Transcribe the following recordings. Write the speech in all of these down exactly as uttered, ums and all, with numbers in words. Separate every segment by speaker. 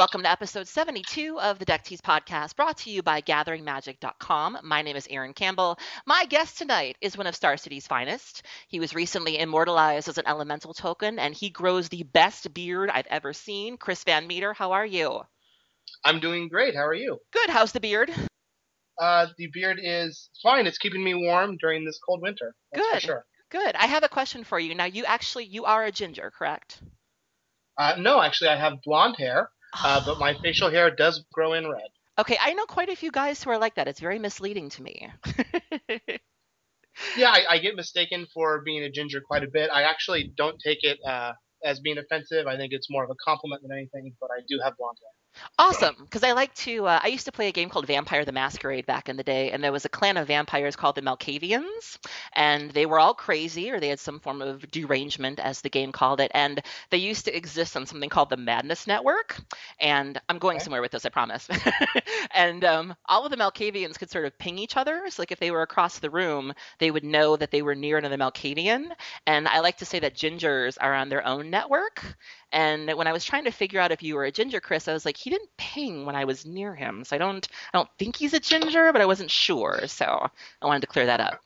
Speaker 1: Welcome to episode seventy-two of the Deck Tease podcast, brought to you by gathering magic dot com. My name is Aaron Campbell. My guest tonight is one of Star City's finest. He was recently immortalized as an elemental token, and he grows the best beard I've ever seen. Chris Van Meter, how are you?
Speaker 2: I'm doing great. How are you?
Speaker 1: Good. How's the beard?
Speaker 2: Uh, the beard is fine. It's keeping me warm during this cold winter. That's
Speaker 1: Good.
Speaker 2: for sure.
Speaker 1: Good. I have a question for you. Now, you actually, you are a ginger, correct?
Speaker 2: Uh, no, actually, I have blonde hair, uh, but my facial hair does grow in red.
Speaker 1: Okay, I know quite a few guys who are like that. It's very misleading to me.
Speaker 2: Yeah, I, I get mistaken for being a ginger quite a bit. I actually don't take it uh, as being offensive. I think it's more of a compliment than anything, but I do have blonde hair.
Speaker 1: Awesome, because I like to, uh, I used to play a game called Vampire the Masquerade back in the day, and there was a clan of vampires called the Malkavians, and they were all crazy, or they had some form of derangement, as the game called it, and they used to exist on something called the Madness Network, and I'm going
Speaker 2: Okay.
Speaker 1: somewhere with this, I promise. And um, all of the Malkavians could sort of ping each other, so like if they were across the room, they would know that they were near another Malkavian, and I like to say that gingers are on their own network. And when I was trying to figure out if you were a ginger, Chris, I was like, he didn't ping when I was near him, so I don't, I don't think he's a ginger, but I wasn't sure, so I wanted to clear that up.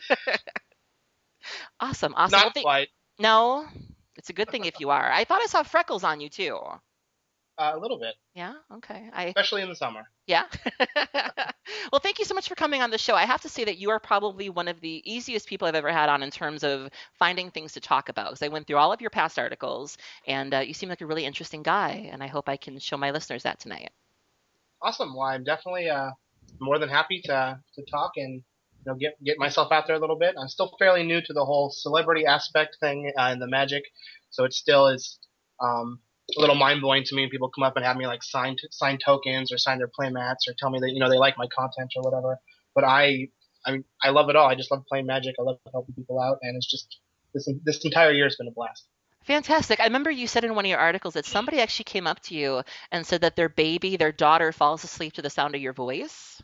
Speaker 1: Awesome, awesome. Well,
Speaker 2: Not
Speaker 1: th-
Speaker 2: quite.
Speaker 1: no, it's a good thing if you are. I thought I saw freckles on you too.
Speaker 2: Uh, a little bit,
Speaker 1: Yeah, okay. I
Speaker 2: especially in the summer.
Speaker 1: yeah. Well, thank you so much for coming on the show. I have to say that you are probably one of the easiest people I've ever had on in terms of finding things to talk about. Because I went through all of your past articles, and uh, you seem like a really interesting guy, and I hope I can show my listeners that tonight.
Speaker 2: Awesome. Well, I'm definitely uh, more than happy to to talk and you know get get myself out there a little bit. I'm still fairly new to the whole celebrity aspect thing uh, in the Magic, so it still is um, a little mind blowing to me. People come up and have me like sign t- sign tokens or sign their playmats or tell me that you know they like my content or whatever. But I I mean I love it all. I just love playing Magic. I love helping people out, and it's just this this entire year has been a blast.
Speaker 1: Fantastic. I remember you said in one of your articles that somebody actually came up to you and said that their baby, their daughter, falls asleep to the sound of your voice.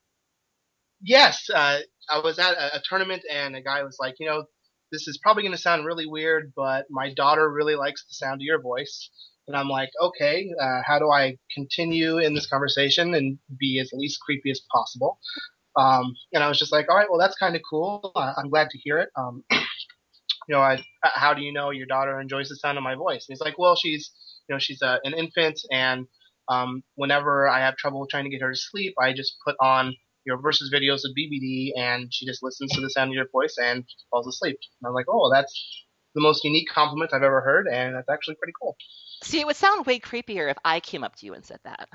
Speaker 2: Yes, uh, I was at a, a tournament and a guy was like, you know, this is probably going to sound really weird, but my daughter really likes the sound of your voice. And I'm like, okay, uh, how do I continue in this conversation and be as least creepy as possible? Um, and I was just like, all right, well, that's kind of cool. I, I'm glad to hear it. Um, you know, I, how do you know your daughter enjoys the sound of my voice? And he's like, well, she's, you know, she's a, an infant, and um, whenever I have trouble trying to get her to sleep, I just put on your versus videos of B B D, and she just listens to the sound of your voice and falls asleep. And I'm like, oh, that's the most unique compliment I've ever heard, and that's actually pretty cool.
Speaker 1: See, it would sound way creepier if I came up to you and said that.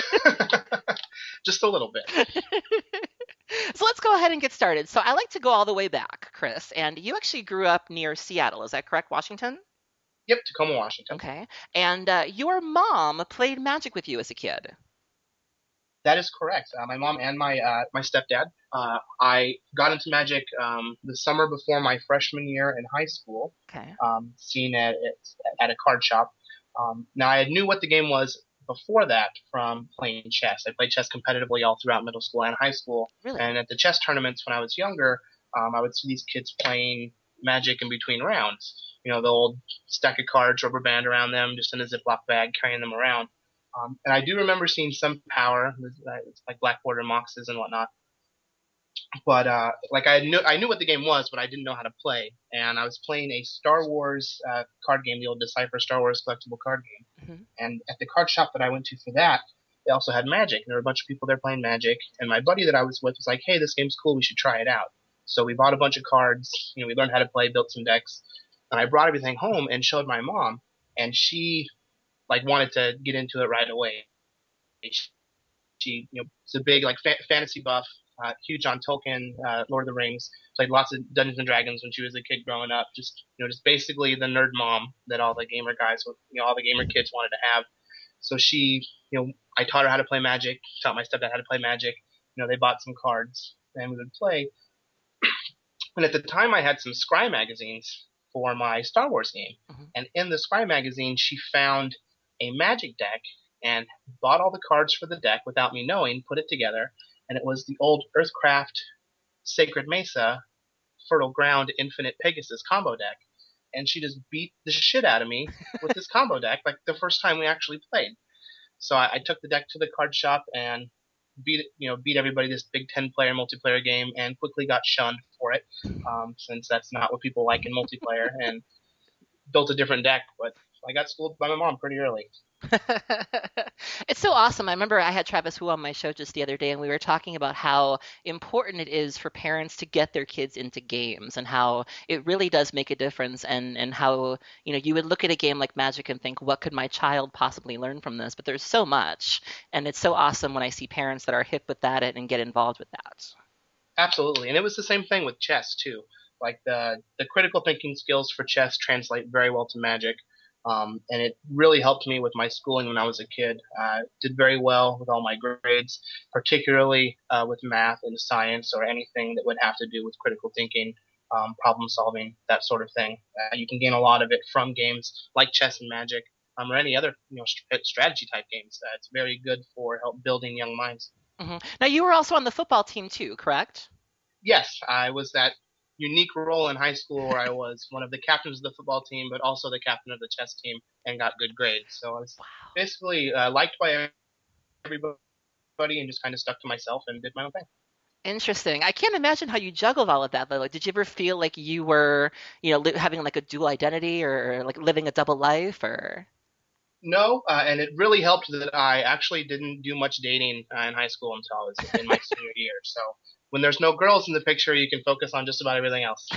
Speaker 2: Just a little bit.
Speaker 1: So let's go ahead and get started. So I like to go all the way back, Chris, and you actually grew up near Seattle. Is that correct, Washington?
Speaker 2: Yep, Tacoma, Washington.
Speaker 1: Okay. And uh, your mom played Magic with you as a kid.
Speaker 2: That is correct. Uh, my mom and my uh, my stepdad. Uh, I got into Magic um, the summer before my freshman year in high school.
Speaker 1: Okay.
Speaker 2: Um, seen at at a card shop. Um, now I knew what the game was before that from playing chess. I played chess competitively all throughout middle school and high school.
Speaker 1: Really?
Speaker 2: And at the chess tournaments when I was younger, um, I would see these kids playing Magic in between rounds. You know, the old stack of cards, rubber band around them, just in a Ziploc bag, carrying them around. Um, and I do remember seeing some power, it's like Black Border Moxes and whatnot. But uh, like I knew, I knew what the game was, but I didn't know how to play. And I was playing a Star Wars uh, card game, the old Decipher Star Wars collectible card game.
Speaker 1: Mm-hmm.
Speaker 2: And at the card shop that I went to for that, they also had Magic. There were a bunch of people there playing Magic. And my buddy that I was with was like, "Hey, this game's cool. We should try it out." So we bought a bunch of cards. You know, we learned how to play, built some decks, and I brought everything home and showed my mom. And she like wanted to get into it right away. She, you know, is a big like fa- fantasy buff, uh, huge on Tolkien, uh, Lord of the Rings. Played lots of Dungeons and Dragons when she was a kid growing up. Just, you know, just basically the nerd mom that all the gamer guys, you know, all the gamer kids wanted to have. So she, you know, I taught her how to play Magic. Taught my stepdad how to play Magic. You know, they bought some cards and we would play. And at the time, I had some Scry magazines for my Star Wars game.
Speaker 1: Mm-hmm.
Speaker 2: And in the Scry magazine, she found a Magic deck and bought all the cards for the deck without me knowing, put it together, and it was the old Earthcraft Sacred Mesa Fertile Ground Infinite Pegasus combo deck. And she just beat the shit out of me with this combo deck, like the first time we actually played. So I, I took the deck to the card shop and beat you know beat everybody this big ten player multiplayer game and quickly got shunned for it, um, since that's not what people like in multiplayer, and built a different deck. But I got schooled by my mom pretty early.
Speaker 1: It's so awesome. I remember I had Travis Wu on my show just the other day, and we were talking about how important it is for parents to get their kids into games and how it really does make a difference. And, and how, you know, you would look at a game like Magic and think, what could my child possibly learn from this? But there's so much. And it's so awesome when I see parents that are hip with that and get involved with that.
Speaker 2: Absolutely, and it was the same thing with chess too. Like the the critical thinking skills for chess translate very well to Magic, um, and it really helped me with my schooling when I was a kid. I did very well with all my grades, particularly uh, with math and science or anything that would have to do with critical thinking, um, problem solving, that sort of thing. Uh, you can gain a lot of it from games like chess and Magic, um, or any other you know st- strategy type games. Uh, it's very good for help building young minds.
Speaker 1: Hmm. Now, you were also on the football team too, correct?
Speaker 2: Yes, I was that unique role in high school where I was one of the captains of the football team, but also the captain of the chess team and got good grades. So I was
Speaker 1: Wow.
Speaker 2: basically uh, liked by everybody and just kind of stuck to myself and did my own thing.
Speaker 1: Interesting. I can't imagine how you juggled all of that, though. Like, did you ever feel like you were, you know, li having like a dual identity or like living a double life or?
Speaker 2: No, uh, and it really helped that I actually didn't do much dating uh, in high school until I was in my senior year. So when there's no girls in the picture, you can focus on just about everything else.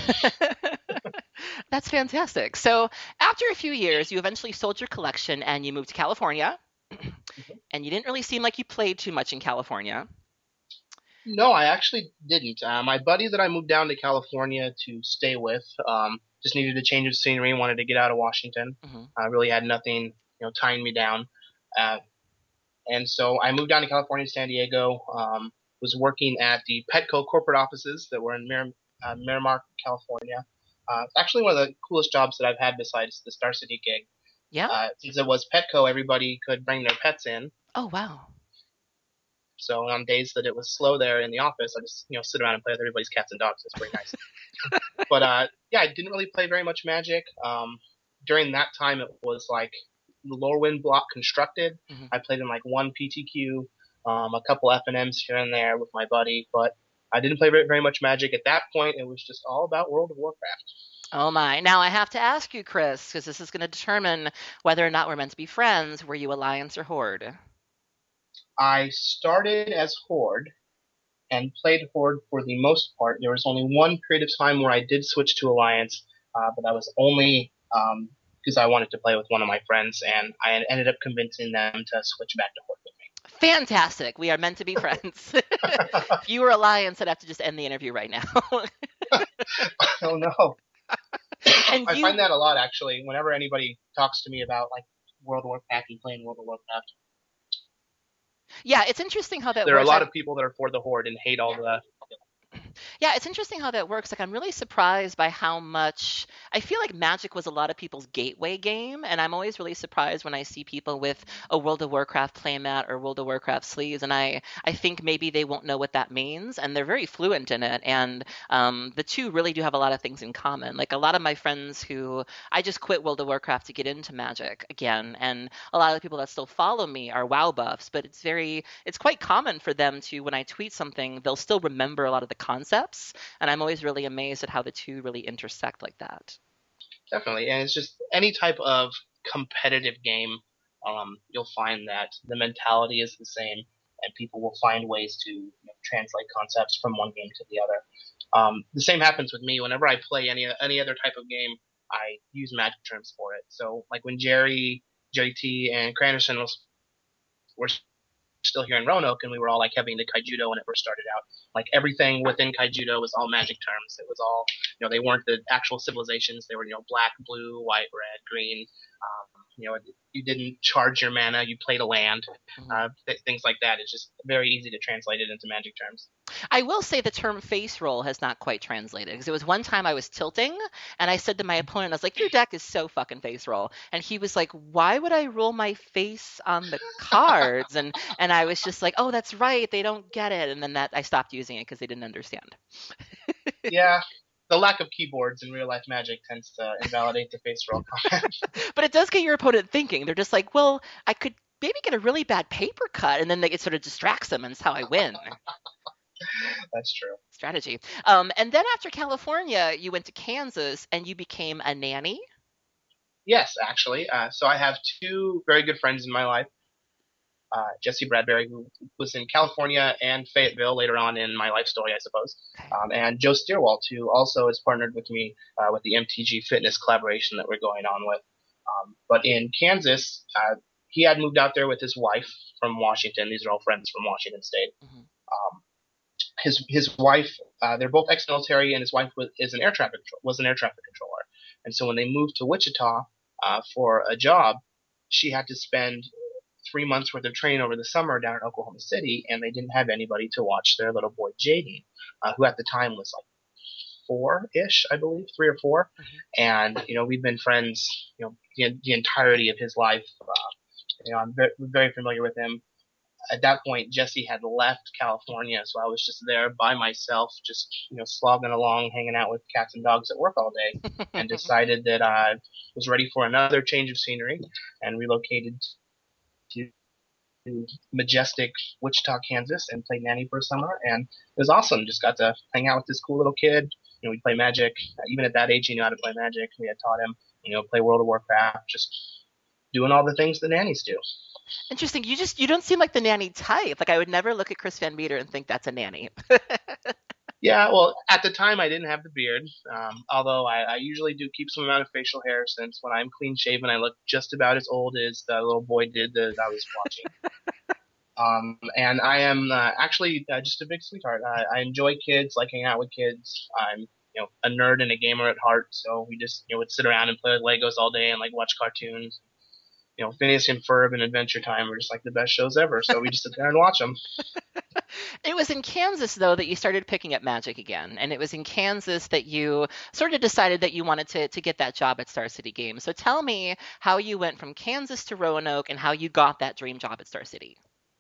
Speaker 1: That's fantastic. So, after a few years, you eventually sold your collection and you moved to California, and you didn't really seem like you played too much in California.
Speaker 2: No, I actually didn't. Uh, my buddy that I moved down to California to stay with um, just needed a change of scenery, wanted to get out of Washington.
Speaker 1: Hmm.
Speaker 2: I really had nothing, you know, tying me down. Uh, and so I moved down to California, San Diego. Um, was working at the Petco corporate offices that were in Mir- uh, Miramar, California. Uh, actually, one of the coolest jobs that I've had besides the Star City gig.
Speaker 1: Yeah.
Speaker 2: Uh, since it was Petco, everybody could bring their pets in.
Speaker 1: Oh, wow.
Speaker 2: So on days that it was slow there in the office, I just you know sit around and play with everybody's cats and dogs. It's pretty nice. But uh, yeah, I didn't really play very much Magic. Um, during that time, it was like the Lorwyn block constructed.
Speaker 1: Hmm.
Speaker 2: I played in like one P T Q, um, a couple F N Ms here and there with my buddy, but I didn't play very, very much Magic at that point. It was just all about World of Warcraft.
Speaker 1: Oh my. Now I have to ask you, Chris, because this is going to determine whether or not we're meant to be friends. Were you Alliance or Horde?
Speaker 2: I started as Horde and played Horde for the most part. There was only one period of time where I did switch to Alliance, uh, but that was only um, because I wanted to play with one of my friends, and I ended up convincing them to switch back to Horde with
Speaker 1: Fantastic. We are meant to be friends. If you were Alliance, I'd have to just end the interview right now.
Speaker 2: me. Oh no.
Speaker 1: And
Speaker 2: I
Speaker 1: you,
Speaker 2: find that a lot actually. Whenever anybody talks to me about like World of Warcraft and playing World of Warcraft,
Speaker 1: yeah, it's interesting how that
Speaker 2: there are a
Speaker 1: works.
Speaker 2: lot
Speaker 1: I,
Speaker 2: of people that are for the Horde and hate all the.
Speaker 1: Yeah, it's interesting how that works. Like, I'm really surprised by how much I feel like Magic was a lot of people's gateway game, and I'm always really surprised when I see people with a World of Warcraft playmat or World of Warcraft sleeves, and I I think maybe they won't know what that means, and they're very fluent in it, and um, the two really do have a lot of things in common. Like a lot of my friends who I just quit World of Warcraft to get into Magic again, and a lot of the people that still follow me are WoW buffs, but it's very it's quite common for them to when I tweet something, they'll still remember a lot of the concepts, and I'm always really amazed at how the two really intersect like that.
Speaker 2: Definitely, and it's just any type of competitive game. Um, you'll find that the mentality is the same, and people will find ways to you know, translate concepts from one game to the other. Um, the same happens with me. Whenever I play any any other type of game, I use Magic terms for it. So, like when Jerry, Jerry T, and Cranderson was, were still here in Roanoke, and we were all like heavy into Kaijudo when it first started out. Like everything within Kaijudo was all Magic terms. It was all, you know, they weren't the actual civilizations. They were, you know, black, blue, white, red, green. Um, you know, you didn't charge your mana. You played a land.
Speaker 1: Mhm.
Speaker 2: Uh, th- things like that. It's just very easy to translate it into Magic terms.
Speaker 1: I will say the term face roll has not quite translated because it was one time I was tilting and I said to my opponent, I was like, your deck is so fucking face roll. And he was like, why would I roll my face on the cards? And and I was just like, oh, that's right. They don't get it. And then that I stopped using it because they didn't understand.
Speaker 2: Yeah, the lack of keyboards in real life Magic tends to invalidate the face roll comment.
Speaker 1: But it does get your opponent thinking. They're just like, well, I could maybe get a really bad paper cut, and then they, it sort of distracts them, and it's how I win.
Speaker 2: That's true.
Speaker 1: Strategy. Um, and then after California, you went to Kansas and you became a nanny.
Speaker 2: Yes, actually. Uh, so I have two very good friends in my life. Uh, Jesse Bradbury, who was in California and Fayetteville later on in my life story, I suppose,
Speaker 1: Okay.
Speaker 2: um, and Joe Steerwalt, who also has partnered with me uh, with the M T G Fitness collaboration that we're going on with. Um, but in Kansas, uh, he had moved out there with his wife from Washington. These are all friends from Washington State.
Speaker 1: Hmm.
Speaker 2: Um, his his wife, uh, they're both ex-military, and his wife was, is an air traffic was an air traffic controller. And so when they moved to Wichita uh, for a job, she had to spend three months worth of training over the summer down in Oklahoma City, and they didn't have anybody to watch their little boy Jaden, uh, who at the time was like four-ish, I believe, three or four.
Speaker 1: Hmm.
Speaker 2: And you know, we've been friends, you know, the, the entirety of his life. Uh, you know, I'm very, very familiar with him. At that point, Jesse had left California, so I was just there by myself, just you know, slogging along, hanging out with cats and dogs at work all day, and decided that I was ready for another change of scenery, and relocated to majestic Wichita, Kansas, and played nanny for a summer, and it was awesome. Just got to hang out with this cool little kid. You know, we play Magic. Even at that age, he knew how to play Magic. We had taught him, you know, play World of Warcraft, just doing all the things the nannies do.
Speaker 1: Interesting. You just you don't seem like the nanny type. Like I would never look at Chris Van Meter and think that's a nanny.
Speaker 2: Yeah, well, at the time I didn't have the beard, um, although I, I usually do keep some amount of facial hair since when I'm clean shaven, I look just about as old as the little boy did that I was watching. Um, and I am uh, actually uh, just a big sweetheart. I, I enjoy kids, like hanging out with kids. I'm, you know, a nerd and a gamer at heart, so we just, you know, would sit around and play with Legos all day and like watch cartoons. You know, Phineas and Ferb and Adventure Time were just like the best shows ever. So we just sit there and watch them.
Speaker 1: It was in Kansas, though, that you started picking up Magic again. And it was in Kansas that you sort of decided that you wanted to, to get that job at Star City Games. So tell me how you went from Kansas to Roanoke and how you got that dream job at Star City.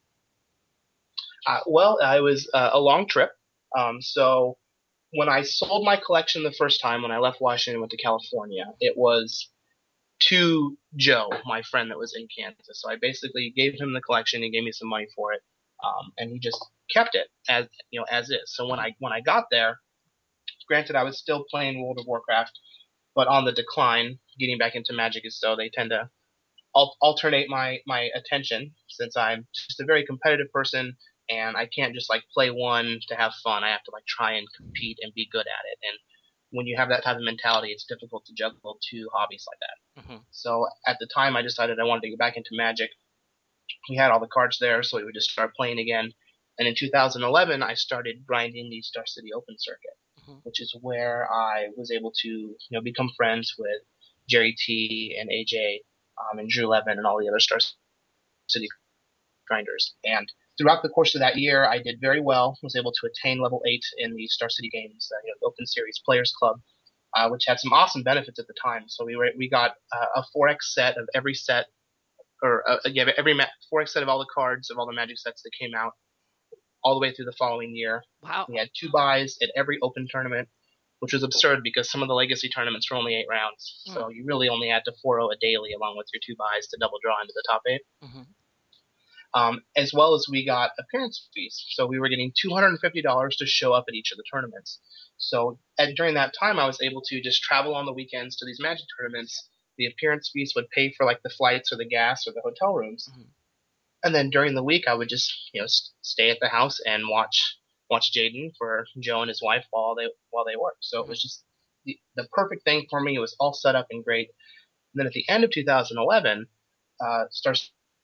Speaker 2: Uh, well, I was uh, a long trip. Um, so when I sold my collection the first time, when I left Washington and went to California, it was to Joe, my friend that was in Kansas. So I basically gave him the collection. He gave me some money for it, um, and he just kept it as you know as is. So when I when I got there, granted I was still playing World of Warcraft, but on the decline. Getting back into Magic is so they tend to al- alternate my my attention since I'm just a very competitive person and I can't just like play one to have fun. I have to like try and compete and be good at it. And when you have that type of mentality, it's difficult to juggle two hobbies like that.
Speaker 1: Hmm.
Speaker 2: So at the time, I decided I wanted to get back into Magic. We had all the cards there, so we would just start playing again. And in two thousand eleven, I started grinding the Star City Open circuit,
Speaker 1: Hmm.
Speaker 2: which is where I was able to, you know, become friends with Jerry T and A J um, and Drew Levin and all the other Star City grinders. And throughout the course of that year, I did very well. Was able to attain level eight in the Star City Games, uh, you know, Open Series Players Club, uh, which had some awesome benefits at the time. So we were we got uh, a four X set of every set, or uh, yeah, every ma- four X set of all the cards of all the Magic sets that came out all the way through the following year.
Speaker 1: Wow.
Speaker 2: We had two buys at every Open tournament, which was absurd because some of the Legacy tournaments were only eight rounds.
Speaker 1: Mm.
Speaker 2: So you really only had to four oh a daily along with your two buys to double draw into the top eight.
Speaker 1: Hmm.
Speaker 2: Um, as well as we got appearance fees. So we were getting two hundred fifty dollars to show up at each of the tournaments. So at, during that time, I was able to just travel on the weekends to these Magic tournaments. The appearance fees would pay for like the flights or the gas or the hotel rooms,
Speaker 1: Hmm.
Speaker 2: and then during the week, I would just you know stay at the house and watch watch Jaden for Joe and his wife while they while they worked. So it
Speaker 1: Hmm.
Speaker 2: was just the, the perfect thing for me. It was all set up and great. And then at the end of two thousand eleven, uh, Star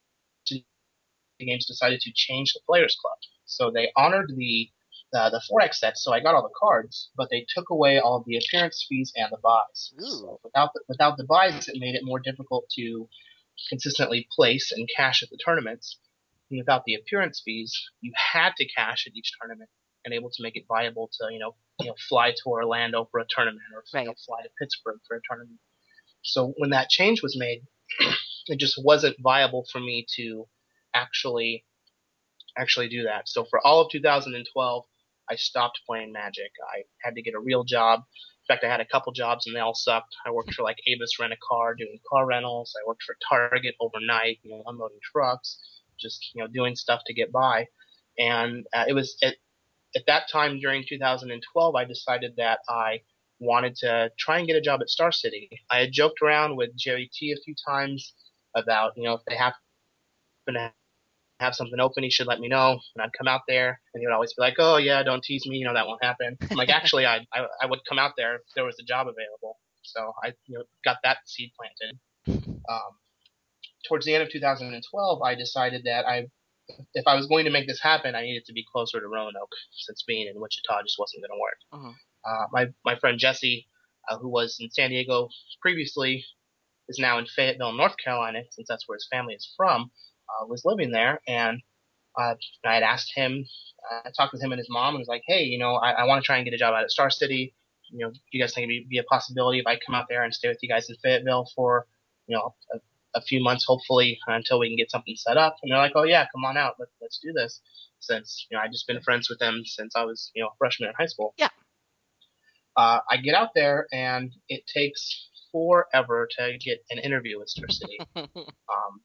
Speaker 2: Games decided to change the Players Club. So they honored the uh, the four X sets, so I got all the cards, but they took away all of the appearance fees and the buys.
Speaker 1: Ooh.
Speaker 2: So without the, without the buys, it made it more difficult to consistently place and cash at the tournaments. And without the appearance fees, you had to cash at each tournament and able to make it viable to you know you know fly to Orlando for a tournament or you know
Speaker 1: Right.
Speaker 2: fly to Pittsburgh for a tournament. So when that change was made, it just wasn't viable for me to actually actually do that. So for all of two thousand twelve, I stopped playing Magic. I had to get a real job. fact, I had a couple jobs and they all sucked. I worked for like Avis Rent a Car doing car rentals. I worked for Target overnight, you know, unloading trucks, just you know doing stuff to get by. And uh, it was at, at that time during two thousand twelve, I decided that I wanted to try and get a job at Star City. I had joked around with Jerry T a few times about, you know, if they happen to have something open, he should let me know. And I'd come out there, and he would always be like, "Oh yeah, don't tease me, you know that won't happen." I'm like, actually, I I, I would come out there if there was a job available. So I you know got that seed planted. Um, towards the end of two thousand twelve, I decided that I if I was going to make this happen, I needed to be closer to Roanoke, since being in Wichita just wasn't going to work.
Speaker 1: Uh-huh.
Speaker 2: Uh, my my friend Jesse, uh, who was in San Diego previously, is now in Fayetteville, North Carolina, since that's where his family is from. Uh, was living there, and uh, I had asked him. Uh, I talked with him and his mom, and was like, "Hey, you know, I, I want to try and get a job out at Star City. You know, do you guys think it'd be, be a possibility if I come out there and stay with you guys in Fayetteville for, you know, a, a few months, hopefully, until we can get something set up?" And they're like, "Oh yeah, come on out. Let, let's do this." Since you know, I just been friends with them since I was, you know, a freshman in high school.
Speaker 1: Yeah.
Speaker 2: Uh, I get out there, and it takes forever to get an interview with Star City. um,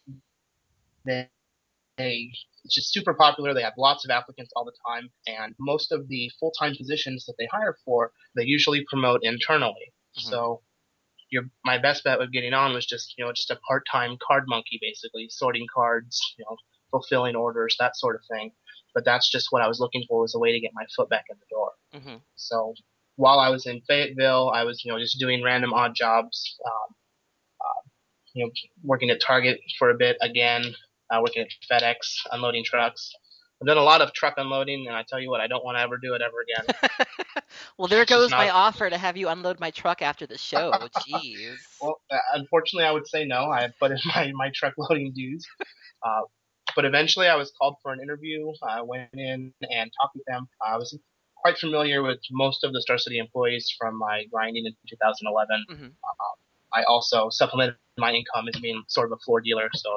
Speaker 2: they, they it's just super popular. They have lots of applicants all the time, and most of the full-time positions that they hire for, they usually promote internally.
Speaker 1: Mm-hmm.
Speaker 2: So, your my best bet with getting on was just you know just a part-time card monkey, basically sorting cards, you know, fulfilling orders, that sort of thing. But that's just what I was looking for, was a way to get my foot back in the door.
Speaker 1: Mm-hmm.
Speaker 2: So while I was in Fayetteville, I was you know just doing random odd jobs. Um, uh, you know, working at Target for a bit again, uh, working at FedEx, unloading trucks. I've done a lot of truck unloading, and I tell you what, I don't want to ever do it ever again.
Speaker 1: Well, there
Speaker 2: It's just
Speaker 1: goes my
Speaker 2: not.
Speaker 1: offer to have you unload my truck after the show. Jeez.
Speaker 2: Well, uh, unfortunately, I would say no. I have put in my, my truck loading dues. Uh, but eventually, I was called for an interview. I went in and talked with them. I was quite familiar with most of the Star City employees from my grinding in two thousand eleven.
Speaker 1: Mm-hmm.
Speaker 2: Uh, I also supplemented my income as being sort of a floor dealer, so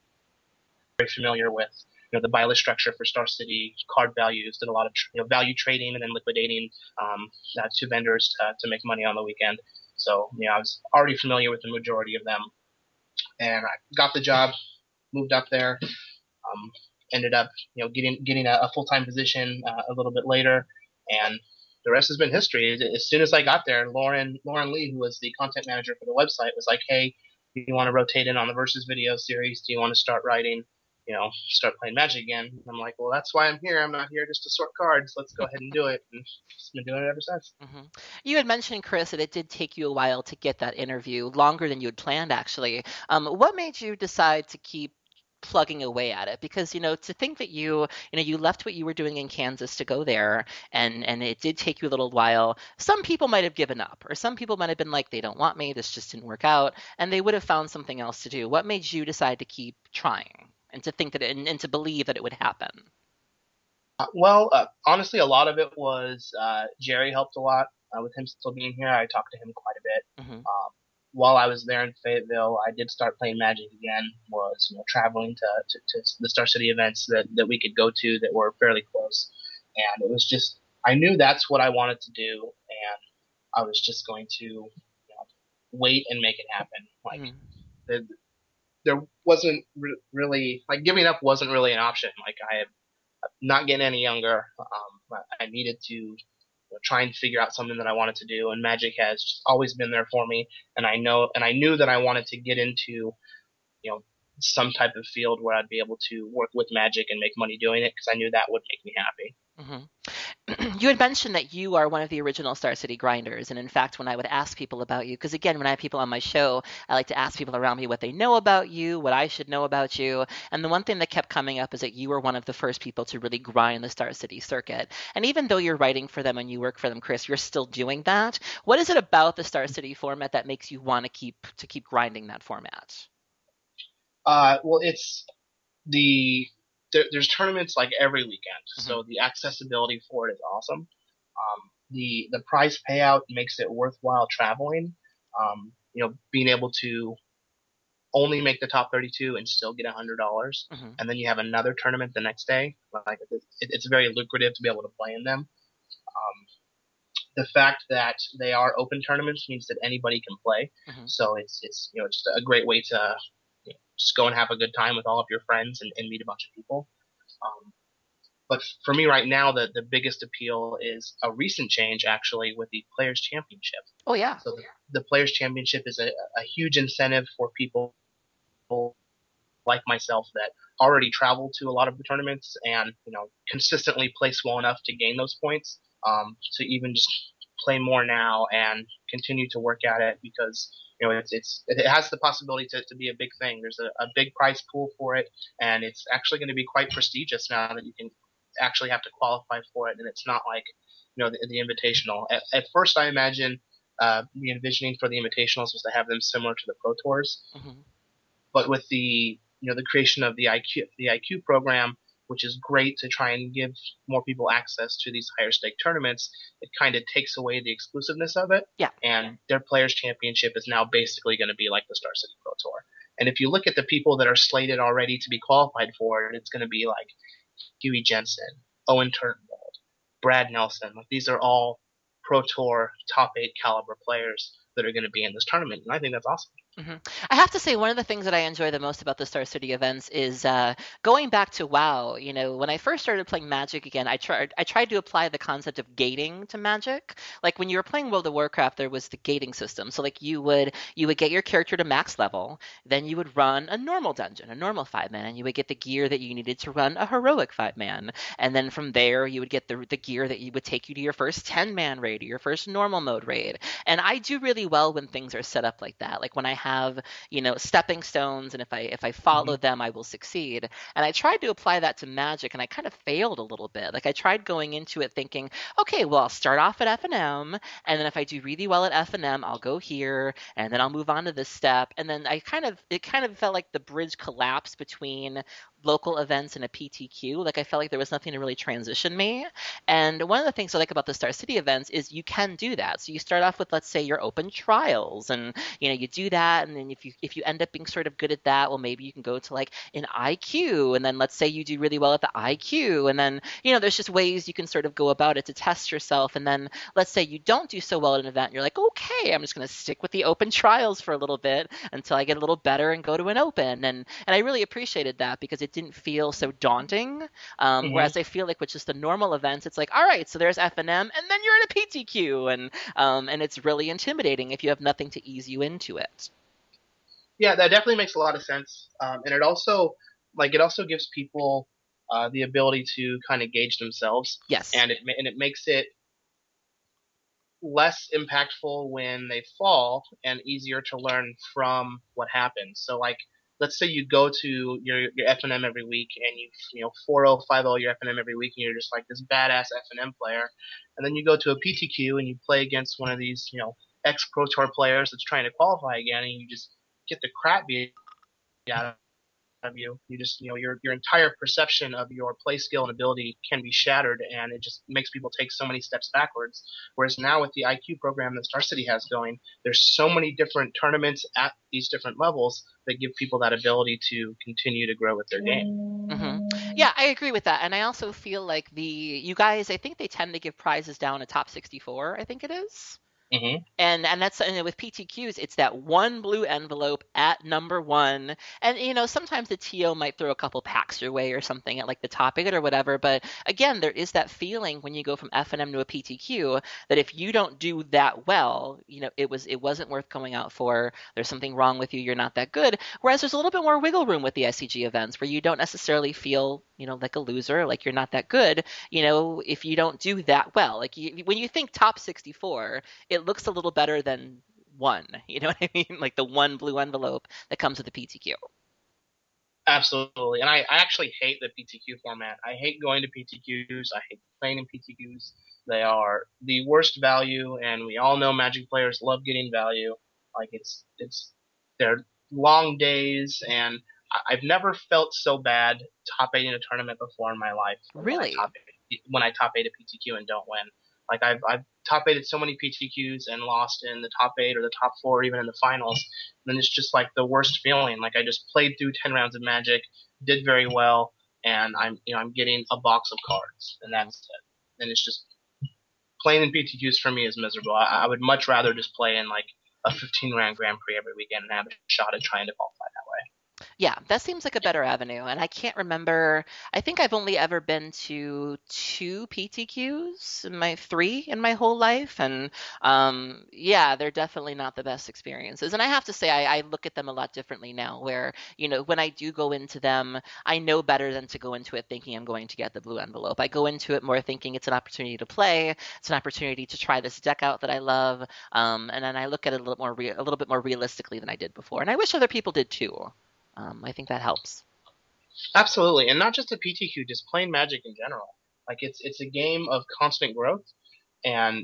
Speaker 2: very familiar with you know the buy list structure for Star City, card values, did a lot of you know value trading and then liquidating um, uh, to vendors to, to make money on the weekend. So you know I was already familiar with the majority of them, and I got the job, moved up there, um, ended up you know getting getting a, a full time position uh, a little bit later, and the rest has been history. As soon as I got there, Lauren Lauren Lee, who was the content manager for the website, was like, "Hey, do you want to rotate in on the Versus video series? Do you want to start writing? You know, start playing Magic again?" And I'm like, "Well, that's why I'm here. I'm not here just to sort cards. Let's go ahead and do it." And just been doing it ever since.
Speaker 1: Mm-hmm. You had mentioned, Chris, that it did take you a while to get that interview, longer than you had planned, actually. Um, what made you decide to keep plugging away at it? Because you know to think that you you know you left what you were doing in Kansas to go there, and and it did take you a little while. Some people might have given up, or some people might have been like, they don't want me, this just didn't work out, and they would have found something else to do. What made you decide to keep trying and to think that it, and, and to believe that it would happen?
Speaker 2: Uh, well, uh, honestly, a lot of it was uh, Jerry helped a lot uh, with him still being here. I talked to him quite a bit.
Speaker 1: Mm-hmm.
Speaker 2: Um, while I was there in Fayetteville, I did start playing Magic again. Was you know traveling to, to, to the Star City events that, that we could go to that were fairly close, and it was just I knew that's what I wanted to do, and I was just going to you know, wait and make it happen. Like
Speaker 1: Mm-hmm.
Speaker 2: the, there wasn't re- really like giving up wasn't really an option. Like I have not getting any younger. Um, I needed to you know, try and figure out something that I wanted to do, and Magic has just always been there for me. And I know, and I knew that I wanted to get into, you know, some type of field where I'd be able to work with Magic and make money doing it, because I knew that would make me happy.
Speaker 1: Mm-hmm. You had mentioned that you are one of the original Star City grinders, and in fact, when I would ask people about you, because again, when I have people on my show, I like to ask people around me what they know about you, what I should know about you, and the one thing that kept coming up is that you were one of the first people to really grind the Star City circuit. And even though you're writing for them and you work for them, Chris, you're still doing that. What is it about the Star City format that makes you want to keep to keep grinding that format?
Speaker 2: Uh, well, it's the there, there's tournaments like every weekend,
Speaker 1: Mm-hmm.
Speaker 2: so the accessibility for it is awesome. Um, the the prize payout makes it worthwhile traveling. Um, you know, being able to only make the top thirty-two and still get one hundred dollars,
Speaker 1: Mm-hmm.
Speaker 2: and then you have another tournament the next day. Like it, it's very lucrative to be able to play in them. Um, the fact that they are open tournaments means that anybody can play.
Speaker 1: Hmm.
Speaker 2: So it's it's you know just a great way to you know, just go and have a good time with all of your friends and, and meet a bunch of people. Um, but for me right now, the the biggest appeal is a recent change actually with the Players Championship.
Speaker 1: Oh yeah.
Speaker 2: So the, the Players Championship is a, a huge incentive for people like myself that already travel to a lot of the tournaments and you know consistently place well enough to gain those points um, to even just play more now and continue to work at it because you know it's it's it has the possibility to, to be a big thing. There's a, a big prize pool for it, and it's actually going to be quite prestigious now that you can actually have to qualify for it, and it's not like you know the, the invitational. At, at first, I imagine uh, the envisioning for the invitationals was to have them similar to the pro tours,
Speaker 1: Hmm.
Speaker 2: but with the you know the creation of the I Q the I Q program, which is great to try and give more people access to these higher stake tournaments, it kind of takes away the exclusiveness of it.
Speaker 1: Yeah.
Speaker 2: And their Players Championship is now basically going to be like the Star City Pro Tour. And if you look at the people that are slated already to be qualified for it, it's going to be like Huey Jensen, Owen Turnbull, Brad Nelson. Like these are all Pro Tour top eight caliber players that are going to be in this tournament, and I think that's awesome.
Speaker 1: Hmm. I have to say, one of the things that I enjoy the most about the Star City events is uh, going back to WoW. You know, when I first started playing Magic again, I tried I tried to apply the concept of gating to Magic. Like when you were playing World of Warcraft, there was the gating system. So like you would you would get your character to max level, then you would run a normal dungeon, a normal five man, and you would get the gear that you needed to run a heroic five man. And then from there, you would get the the gear that you would take you to your first ten man raid or your first normal mode raid. And I do really well when things are set up like that. Like when I have, you know, stepping stones, and if I if I follow
Speaker 2: Mm-hmm.
Speaker 1: them, I will succeed. And I tried to apply that to Magic, and I kind of failed a little bit. Like I tried going into it thinking, okay, well, I'll start off at F and M, and then if I do really well at F and M, I'll go here, and then I'll move on to this step. And then I kind of it kind of felt like the bridge collapsed between local events and a P T Q. Like I felt like there was nothing to really transition me. And one of the things I like about the Star City events is you can do that. So you start off with, let's say, your open trials, and you know you do that, and then if you if you end up being sort of good at that, well, maybe you can go to like an I Q, and then let's say you do really well at the I Q, and then you know there's just ways you can sort of go about it to test yourself. And then let's say you don't do so well at an event, and you're like, okay, I'm just going to stick with the open trials for a little bit until I get a little better and go to an open. And and I really appreciated that because it didn't feel so daunting. Um,
Speaker 2: Mm-hmm.
Speaker 1: whereas I feel like with just the normal events, it's like, all right, so there's F and M, and then you're in a P T Q, and um, and it's really intimidating if you have nothing to ease you into it.
Speaker 2: Yeah, that definitely makes a lot of sense, um, and it also like it also gives people uh, the ability to kind of gauge themselves,
Speaker 1: Yes.
Speaker 2: and it and it makes it less impactful when they fall and easier to learn from what happens. So like let's say you go to your your F and M every week and you you know four oh five oh your F and M every week and you're just like this badass F and M player, and then you go to a P T Q and you play against one of these you know ex Pro Tour players that's trying to qualify again and you just get the crap beat out of you. You just, you know, your your entire perception of your play skill and ability can be shattered, and it just makes people take so many steps backwards. Whereas now with the I Q program that Star City has going, there's so many different tournaments at these different levels that give people that ability to continue to grow with their game.
Speaker 1: Hmm. Yeah, I agree with that. And I also feel like the you guys, I think they tend to give prizes down a top sixty-four, I think it is.
Speaker 2: Mm-hmm.
Speaker 1: And and that's and with P T Qs, it's that one blue envelope at number one. And you know, sometimes the T O might throw a couple packs your way or something at like the top eight or whatever. But again, there is that feeling when you go from F and M to a P T Q that if you don't do that well, you know, it was it wasn't worth going out for. There's something wrong with you. You're not that good. Whereas there's a little bit more wiggle room with the S C G events where you don't necessarily feel, you know, like a loser, like you're not that good. You know, if you don't do that well, like you, when you think top sixty-four, it looks a little better than one. You know what I mean? Like the one blue envelope that comes with the P T Q.
Speaker 2: Absolutely. And I, I actually hate the P T Q format. I hate going to P T Qs. I hate playing in P T Qs. They are the worst value, and we all know Magic players love getting value. Like it's it's they're long days, and I- I've never felt so bad top eight in a tournament before in my life when I
Speaker 1: Really?
Speaker 2: top eight, when I top eight a P T Q and don't win. Like I've I've top eighted so many P T Qs and lost in the top eight or the top four, or even in the finals. And it's just like the worst feeling. Like I just played through ten rounds of Magic, did very well, and I'm you know I'm getting a box of cards, and that's it. And it's just playing in P T Qs for me is miserable. I, I would much rather just play in like a fifteen round Grand Prix every weekend and have a shot at trying to qualify that way.
Speaker 1: Yeah, that seems like a better avenue. And I can't remember, I think I've only ever been to two P T Qs in my three in my whole life. And um, yeah, they're definitely not the best experiences. And I have to say, I, I look at them a lot differently now, where, you know, when I do go into them, I know better than to go into it thinking I'm going to get the blue envelope. I go into it more thinking it's an opportunity to play, it's an opportunity to try this deck out that I love. Um, and then I look at it a little more, rea- a little bit more realistically than I did before. And I wish other people did too. Um, I think that helps.
Speaker 2: Absolutely, and not just a P T Q, just playing Magic in general. Like it's it's a game of constant growth, and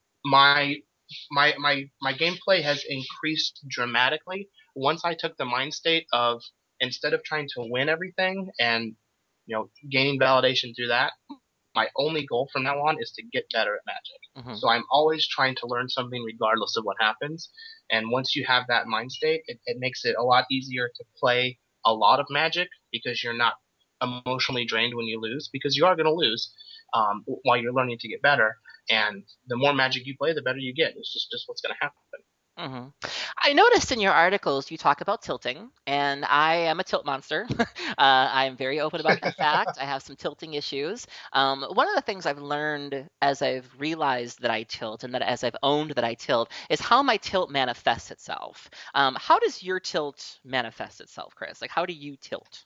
Speaker 2: my my my my gameplay has increased dramatically once I took the mind state of instead of trying to win everything and you know gaining validation through that, my only goal from now on is to get better at Magic.
Speaker 1: Hmm.
Speaker 2: So I'm always trying to learn something regardless of what happens. And once you have that mind state, it, it makes it a lot easier to play a lot of Magic because you're not emotionally drained when you lose because you are going to lose um, while you're learning to get better. And the more Magic you play, the better you get. It's just, just what's going to happen.
Speaker 1: Hmm. I noticed in your articles you talk about tilting, and I am a tilt monster. uh, I am very open about that fact. I have some tilting issues. Um, one of the things I've learned as I've realized that I tilt and that as I've owned that I tilt is how my tilt manifests itself. Um, how does your tilt manifest itself, Chris? Like, how do you tilt?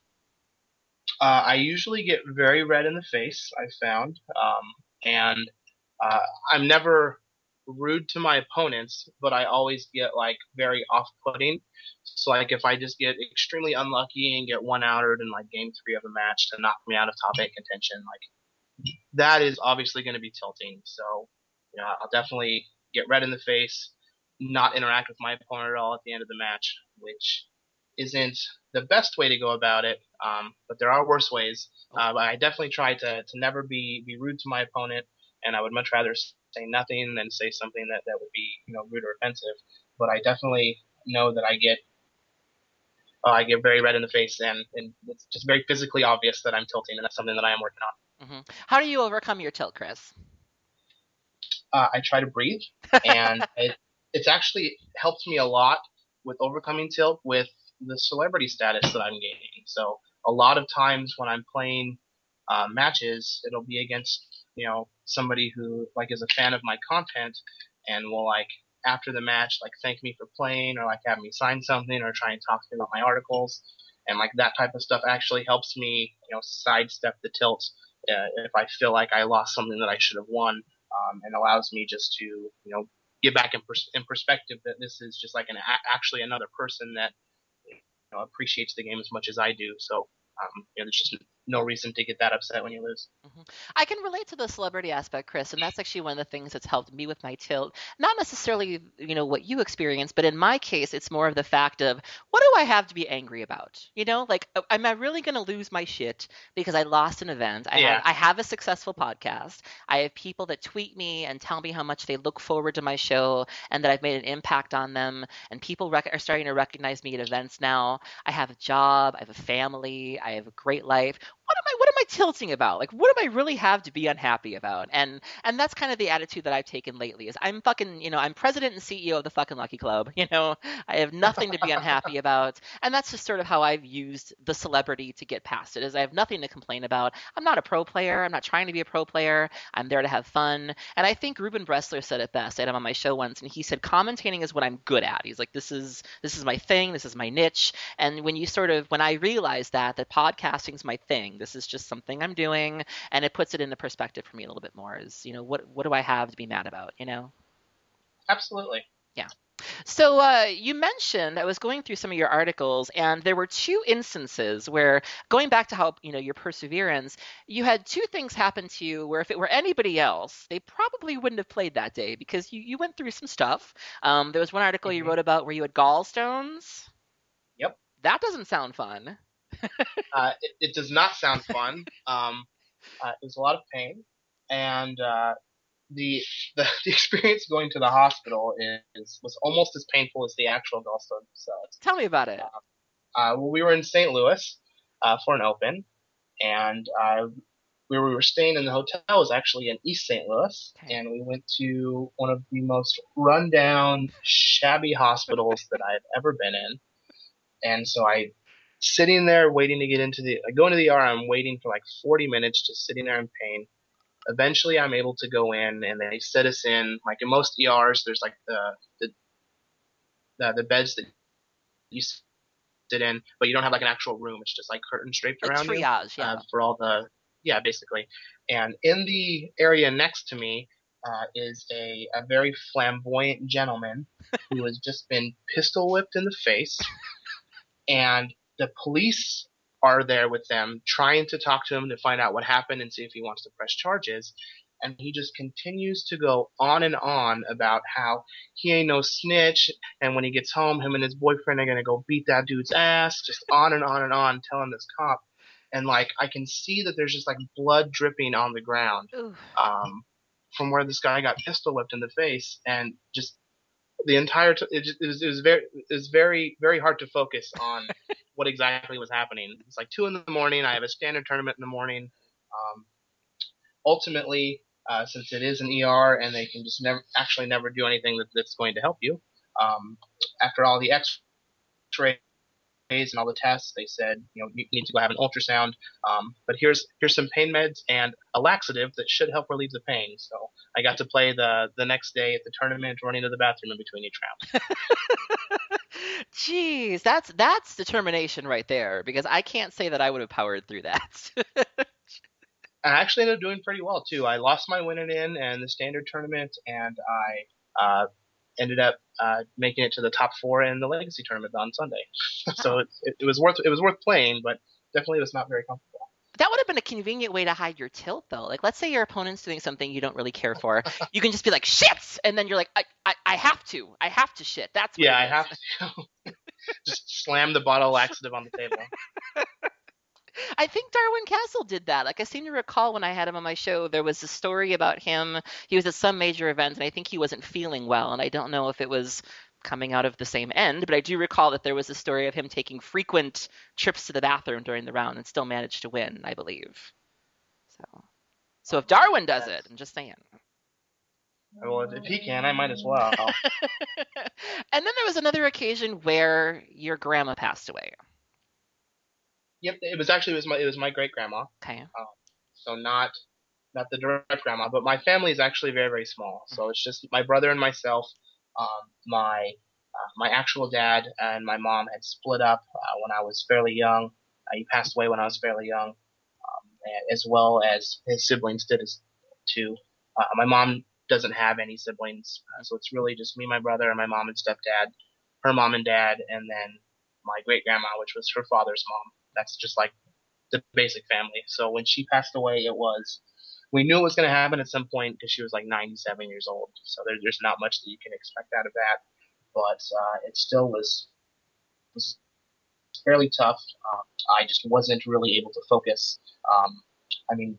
Speaker 2: Uh, I usually get very red in the face, I found. Um, and uh, I'm never rude to my opponents, but I always get like very off-putting. So like if I just get extremely unlucky and get one outed in like game three of a match to knock me out of top eight contention, like that is obviously going to be tilting. So you know, I'll definitely get red in the face, not interact with my opponent at all at the end of the match, which isn't the best way to go about it. Um, but there are worse ways. Uh, but I definitely try to, to never be, be rude to my opponent, and I would much rather say nothing than say something that, that would be you know rude or offensive. But I definitely know that I get uh, I get very red in the face, and, and it's just very physically obvious that I'm tilting, and that's something that I am working on.
Speaker 1: Hmm. How do you overcome your tilt, Chris?
Speaker 2: Uh, I try to breathe, and it, it's actually helped me a lot with overcoming tilt with the celebrity status that I'm gaining. So a lot of times when I'm playing uh, matches, it'll be against you know somebody who like is a fan of my content and will like after the match like thank me for playing or like have me sign something or try and talk to me about my articles and like that type of stuff actually helps me you know sidestep the tilt uh, if I feel like I lost something that I should have won um, and allows me just to you know get back in, pers- in perspective that this is just like an a- actually another person that you know, appreciates the game as much as I do. So um, you know, there's just no reason to get that upset when you lose.
Speaker 1: Hmm. I can relate to the celebrity aspect, Chris, and that's actually one of the things that's helped me with my tilt. Not necessarily, you know, what you experience, but in my case, it's more of the fact of what do I have to be angry about? You know, like uh, am I really going to lose my shit because I lost an event? I have
Speaker 2: Yeah,
Speaker 1: I have a successful podcast. I have people that tweet me and tell me how much they look forward to my show and that I've made an impact on them. And people rec- are starting to recognize me at events now. I have a job. I have a family. I have a great life. What am I what am I tilting about? Like what do I really have to be unhappy about? And and that's kind of the attitude that I've taken lately is I'm fucking, you know, I'm president and C E O of the fucking Lucky Club. You know, I have nothing to be unhappy about. And that's just sort of how I've used the celebrity to get past it is I have nothing to complain about. I'm not a pro player. I'm not trying to be a pro player. I'm there to have fun. And I think Ruben Bressler said it best. I had him on my show once and he said commentating is what I'm good at. He's like, this is this is my thing, this is my niche. And when you sort of when I realized that that podcasting's my thing, this is just something I'm doing, and it puts it into perspective for me a little bit more. Is you know what what do I have to be mad about? You know?
Speaker 2: absolutely.
Speaker 1: Yeah. So uh, you mentioned I was going through some of your articles, and there were two instances where, going back to how you know your perseverance, you had two things happen to you where if it were anybody else, they probably wouldn't have played that day because you you went through some stuff. Um, there was one article you
Speaker 2: hmm
Speaker 1: wrote about where you had gallstones.
Speaker 2: Yep.
Speaker 1: That doesn't sound fun.
Speaker 2: Uh, it, it does not sound fun. Um, uh, it was a lot of pain, and uh, the, the the experience going to the hospital is was almost as painful as the actual gallstones themselves.
Speaker 1: Tell me about it.
Speaker 2: Uh, well, we were in Saint Louis uh, for an open, and uh, where we were staying in the hotel was actually in East Saint Louis,
Speaker 1: Okay.
Speaker 2: and we went to one of the most rundown, shabby hospitals that I've ever been in. And so I, sitting there waiting to get into the, I go into the E R, I'm waiting for like forty minutes, just sitting there in pain. Eventually, I'm able to go in, and they set us in. Like in most E Rs, there's like the the the, the beds that you sit in, but you don't have like an actual room. It's just like curtains draped
Speaker 1: Like
Speaker 2: around you
Speaker 1: triage,
Speaker 2: uh,
Speaker 1: yeah.
Speaker 2: for all the, yeah, basically. And in the area next to me uh, is a, a very flamboyant gentleman who has just been pistol whipped in the face, and the police are there with them trying to talk to him to find out what happened and see if he wants to press charges. And he just continues to go on and on about how he ain't no snitch, and when he gets home, him and his boyfriend are gonna go beat that dude's ass, just on and on and on, telling this cop. And like I can see that there's just like blood dripping on the ground
Speaker 1: Ooh.
Speaker 2: um, from where this guy got pistol whipped in the face, and just the entire t- it, just, it was it was very it was very very hard to focus on what exactly was happening. It's like two in the morning. I have a standard tournament in the morning. Um, ultimately, uh, since it is an E R and they can just never actually never do anything that, that's going to help you. Um, after all the X-rays and all the tests, they said, you know, you need to go have an ultrasound. Um, but here's here's some pain meds and a laxative that should help relieve the pain. So I got to play the the next day at the tournament, running to the bathroom in between each round.
Speaker 1: Jeez, that's that's determination right there because I can't say that I would have powered through that.
Speaker 2: I actually ended up doing pretty well too. I lost my win and in and the standard tournament, and I uh, ended up uh, making it to the top four in the legacy tournament on Sunday. so
Speaker 1: Wow.
Speaker 2: it, it, it was worth it was worth playing, but definitely was not very comfortable.
Speaker 1: That would have been a convenient way to hide your tilt, though. Like, let's say your opponent's doing something you don't really care for. You can just be like, shit! And then you're like, I, I, I have to. I have to shit. That's what
Speaker 2: Yeah,
Speaker 1: it
Speaker 2: I
Speaker 1: is.
Speaker 2: have to just slam the bottle of laxative on the table.
Speaker 1: I think Darwin Castle did that. Like, I seem to recall when I had him on my show, there was a story about him. He was at some major event, and I think he wasn't feeling well. And I don't know if it was coming out of the same end, but I do recall that there was a story of him taking frequent trips to the bathroom during the round and still managed to win, I believe. So, so if Darwin does it,
Speaker 2: That's
Speaker 1: I'm just saying.
Speaker 2: well, if he can, I might as well.
Speaker 1: And then there was another occasion where your grandma passed away.
Speaker 2: Yep, it was actually it was my it was my great grandma.
Speaker 1: Okay.
Speaker 2: Um, so not not the direct grandma, but my family is actually very very small. So it's just my brother and myself. Um, my uh, my actual dad and my mom had split up uh, when I was fairly young. Uh, he passed away when I was fairly young, um, as well as his siblings did as too. Uh, my mom doesn't have any siblings, uh, so it's really just me, my brother, and my mom and stepdad, her mom and dad, and then my great grandma, which was her father's mom. That's just like the basic family. So when she passed away, it was we knew it was going to happen at some point because she was like ninety-seven years old. So there, there's not much that you can expect out of that. But uh, it still was was fairly tough. Um, I just wasn't really able to focus. Um, I mean,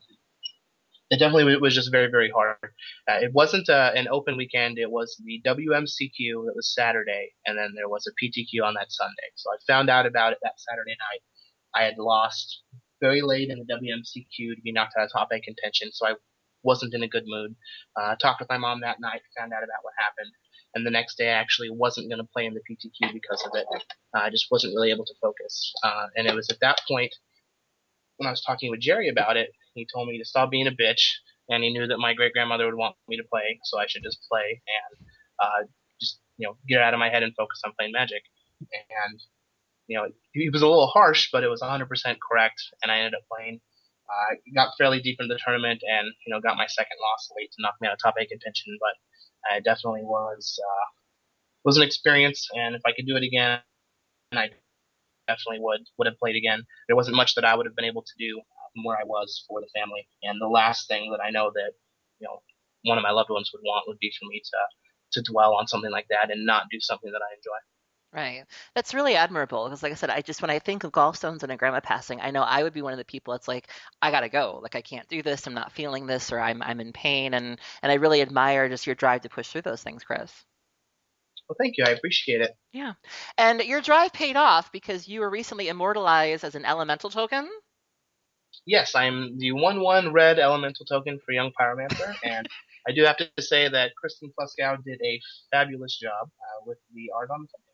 Speaker 2: it definitely was just very very hard. Uh, it wasn't uh, an open weekend. It was the W M C Q that was Saturday, and then there was a P T Q on that Sunday. So I found out about it that Saturday night. I had lost very late in the W M C Q to be knocked out of top eight contention, so I wasn't in a good mood. Uh, talked with my mom that night, found out about what happened, and the next day I actually wasn't going to play in the P T Q because of it. Uh, I just wasn't really able to focus, uh, and it was at that point when I was talking with Jerry about it. He told me to stop being a bitch, and he knew that my great grandmother would want me to play, so I should just play and uh, just you know get it out of my head and focus on playing Magic. And you know, he was a little harsh, but it was one hundred percent correct, and I ended up playing. I uh, got fairly deep into the tournament, and you know, got my second loss late to knock me out of top eight contention. But it definitely was uh, was an experience, and if I could do it again, I definitely would would have played again. There wasn't much that I would have been able to do uh, from where I was for the family, and the last thing that I know that you know one of my loved ones would want would be for me to to dwell on something like that and not do something that I enjoy.
Speaker 1: Right. That's really admirable because, like I said, I just when I think of gallstones and a grandma passing, I know I would be one of the people that's like, I gotta go. Like I can't do this. I'm not feeling this, or I'm I'm in pain, and and I really admire just your drive to push through those things, Chris.
Speaker 2: Well, thank you. I appreciate it.
Speaker 1: Yeah. And your drive paid off because you were recently immortalized as an elemental token.
Speaker 2: Yes, I'm the one one red elemental token for Young Pyromancer, and I do have to say that Kristen Pluskow did a fabulous job uh, with the art on the token.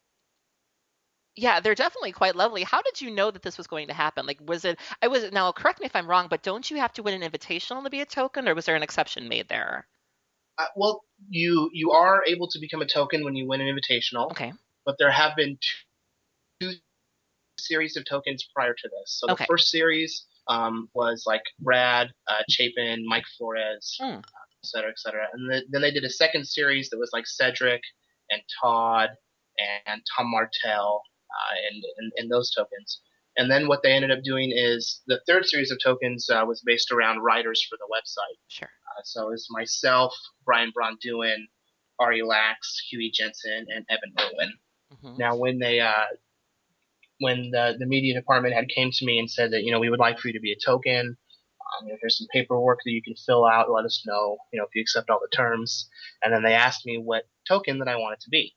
Speaker 1: Yeah, they're definitely quite lovely. How did you know that this was going to happen? Like, was it, I was, now correct me if I'm wrong, but don't you have to win an invitational to be a token, or was there an exception made there?
Speaker 2: Uh, well, you you are able to become a token when you win an invitational,
Speaker 1: Okay.
Speaker 2: but there have been two series of tokens prior to this. So the
Speaker 1: Okay.
Speaker 2: first series um, was like Brad, uh, Chapin, Mike Flores,
Speaker 1: Mm.
Speaker 2: et cetera, et cetera. And the, then they did a second series that was like Cedric and Todd and Tom Martell uh, and, and, and those tokens. And then what they ended up doing is the third series of tokens uh, was based around writers for the website.
Speaker 1: Sure.
Speaker 2: Uh, so it's myself, Brian Bronduin, Ari Lax, Huey Jensen, and Evan Irwin.
Speaker 1: Hmm.
Speaker 2: Now, when they uh, when the, the media department had came to me and said that, you know, we would like for you to be a token. Um, you know, here's some paperwork that you can fill out. Let us know, you know, if you accept all the terms. And then they asked me what token that I wanted to be.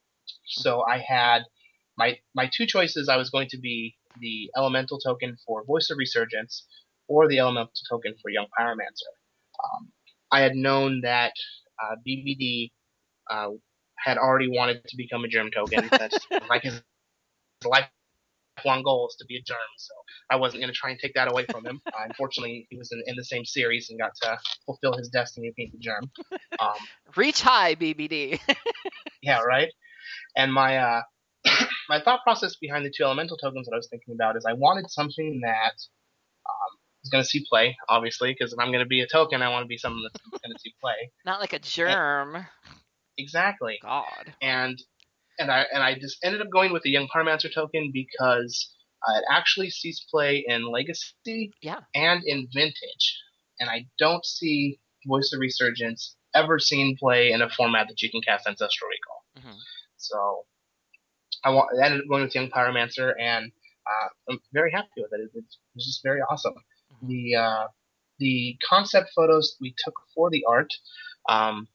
Speaker 2: So I had my my two choices. I was going to be the elemental token for Voice of Resurgence or the elemental token for Young Pyromancer. Um, I had known that uh, B B D uh, had already wanted to become a germ token. That's like his life lifelong goal is to be a germ, so I wasn't going to try and take that away from him. Uh, unfortunately, he was in, in the same series and got to fulfill his destiny of being the germ. Um,
Speaker 1: Reach high, B B D.
Speaker 2: yeah, right. And my uh, my thought process behind the two elemental tokens that I was thinking about is I wanted something that um, is going to see play, obviously, because if I'm going to be a token, I want to be something that's going to see play.
Speaker 1: Not like a
Speaker 2: And,
Speaker 1: germ.
Speaker 2: exactly.
Speaker 1: God.
Speaker 2: And and I and I just ended up going with the Young Pyromancer token because uh, it actually sees play in Legacy
Speaker 1: Yeah.
Speaker 2: and in Vintage, and I don't see Voice of Resurgence ever seen play in a format that you can cast Ancestral Recall.
Speaker 1: Hmm.
Speaker 2: So I, wa- I ended up going with Young Pyromancer, and uh, I'm very happy with it. It, it was just very awesome.
Speaker 1: Hmm.
Speaker 2: The uh, the concept photos we took for the art um,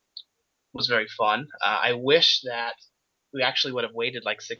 Speaker 2: was very fun. Uh, I wish that we actually would have waited like six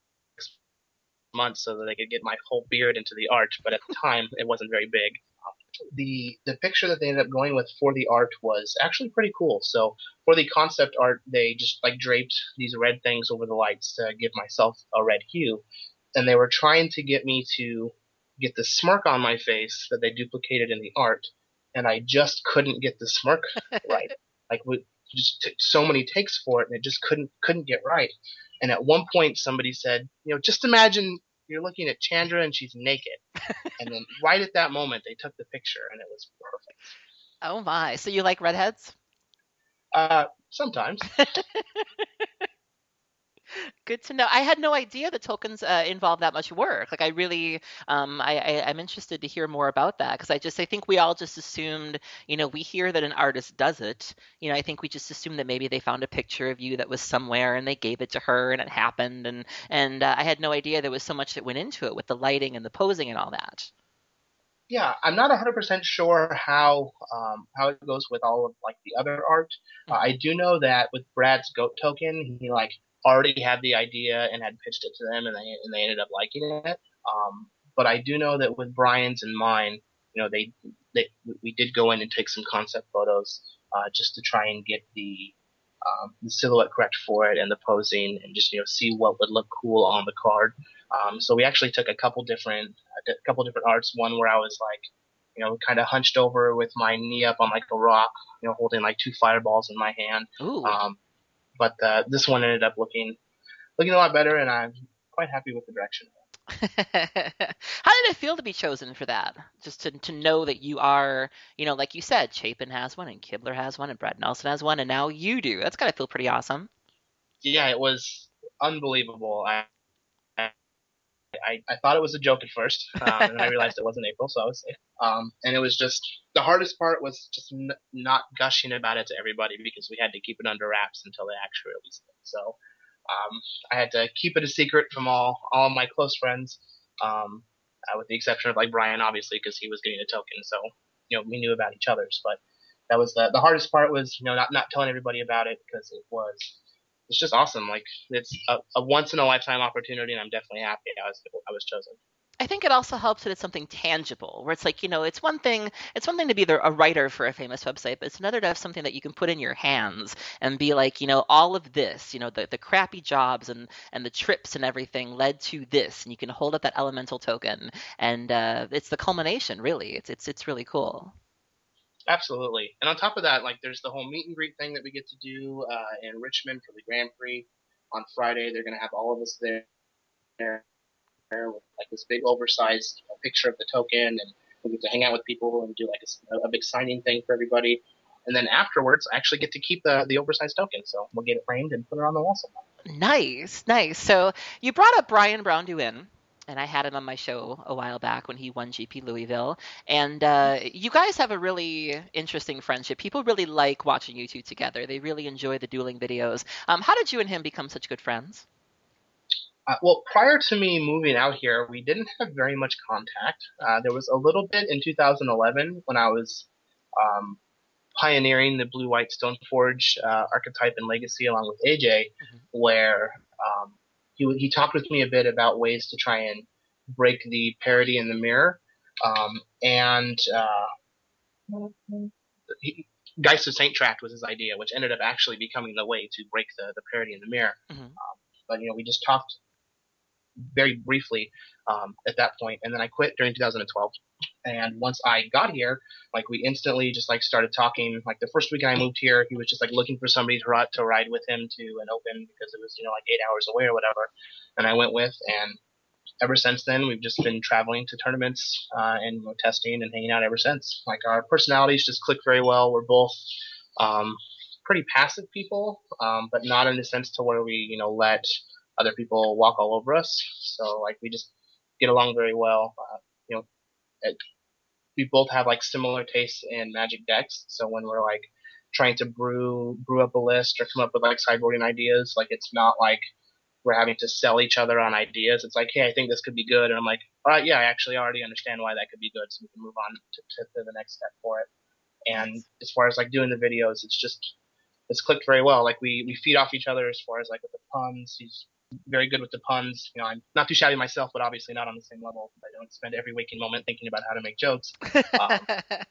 Speaker 2: months so that they could get my whole beard into the art, but at the time it wasn't very big. The the picture that they ended up going with for the art was actually pretty cool. So for the concept art, they just like draped these red things over the lights to give myself a red hue, and they were trying to get me to get the smirk on my face that they duplicated in the art, and I just couldn't get the smirk right. Like we just took so many takes for it, and it just couldn't couldn't get right. And at one point, somebody said, you know, just imagine you're looking at Chandra and she's naked. And then right at that moment, they took the picture, and it was perfect.
Speaker 1: Oh my. So you like redheads?
Speaker 2: Uh, sometimes.
Speaker 1: Good to know. I had no idea the tokens uh, involve that much work. Like I really, um, I, I, I'm interested to hear more about that because I just, I think we all just assumed, you know, we hear that an artist does it. You know, I think we just assumed that maybe they found a picture of you that was somewhere and they gave it to her and it happened. And and uh, I had no idea there was so much that went into it with the lighting and the posing and all that.
Speaker 2: Yeah, I'm not one hundred percent sure how um, how it goes with all of like the other art. Uh,
Speaker 1: Hmm.
Speaker 2: I do know that with Brad's goat token, he like already had the idea and had pitched it to them, and they and they ended up liking it. Um, but I do know that with Brian's and mine, you know, they they we did go in and take some concept photos uh, just to try and get the um, the silhouette correct for it and the posing, and just you know see what would look cool on the card. Um, so we actually took a couple different a couple different arts. One where I was like, you know, kind of hunched over with my knee up on like a rock, you know, holding like two fireballs in my hand.
Speaker 1: Ooh.
Speaker 2: Um, but uh, this one ended up looking looking a lot better, and I'm quite happy with the direction.
Speaker 1: How did it feel to be chosen for that? Just to, to know that you are, you know, like you said, Chapin has one and Kibler has one and Brad Nelson has one and now you do. That's got to feel pretty awesome.
Speaker 2: Yeah, it was unbelievable. I, I, I thought it was a joke at first, um, and then I realized it wasn't April, so I was safe. Um, and it was just the hardest part was just n- not gushing about it to everybody because we had to keep it under wraps until they actually released it. So um, I had to keep it a secret from all all my close friends, um, uh, with the exception of like Brian, obviously, because he was getting a token, so you know we knew about each other's. But that was the the hardest part was you know not not telling everybody about it because it was it's just awesome. Like it's a, a once in a lifetime opportunity, and I'm definitely happy I was I was chosen.
Speaker 1: I think it also helps that it's something tangible, where it's like, you know, it's one thing, it's one thing to be the, a writer for a famous website, but it's another to have something that you can put in your hands and be like, you know, all of this, you know, the, the crappy jobs and and the trips and everything led to this, and you can hold up that elemental token, and uh, it's the culmination, really. It's it's it's really cool.
Speaker 2: Absolutely. And on top of that, like there's the whole meet and greet thing that we get to do uh, in Richmond for the Grand Prix on Friday. They're going to have all of us there with like this big oversized you know, picture of the token, and we get to hang out with people and do like a, a big signing thing for everybody. And then afterwards, I actually get to keep the the oversized token, so we'll get it framed and put it on the wall somewhere.
Speaker 1: Nice, nice. So you brought up Brian Brown Duin, and I had him on my show a while back when he won G P Louisville. And uh, you guys have a really interesting friendship. People really like watching you two together. They really enjoy the dueling videos. Um, how did you and him become such good friends?
Speaker 2: Uh, well, prior to me moving out here, we didn't have very much contact. Uh, there was a little bit in two thousand eleven when I was um, pioneering the blue white Stoneforge uh, archetype and legacy along with A J,
Speaker 1: Mhm.
Speaker 2: where um, he he talked with me a bit about ways to try and break the parity in the mirror, um, and uh, he, Geist of Saint Tract was his idea, which ended up actually becoming the way to break the, the parity in the mirror.
Speaker 1: Mhm.
Speaker 2: Um, but you know, we just talked very briefly um, at that point, and then I quit during two thousand twelve. And once I got here, like we instantly just like started talking. Like the first weekend I moved here, he was just like looking for somebody to ride, to ride with him to an open because it was you know like eight hours away or whatever. And I went with, and ever since then we've just been traveling to tournaments uh, and you know, testing and hanging out ever since. Like our personalities just click very well. We're both um, pretty passive people, um, but not in the sense to where we you know let other people walk all over us. So like we just get along very well. Uh, you know, it, we both have like similar tastes in Magic decks. So when we're like trying to brew brew up a list or come up with like sideboarding ideas, like it's not like we're having to sell each other on ideas. It's like, hey, I think this could be good, and I'm like, all right, yeah, I actually already understand why that could be good, so we can move on to, to, to the next step for it. And
Speaker 1: Nice.
Speaker 2: as far as like doing the videos, it's just it's clicked very well. Like we we feed off each other as far as like with the puns. He's very good with the puns. You know, I'm not too shabby myself, but obviously not on the same level. I don't spend every waking moment thinking about how to make jokes. Um,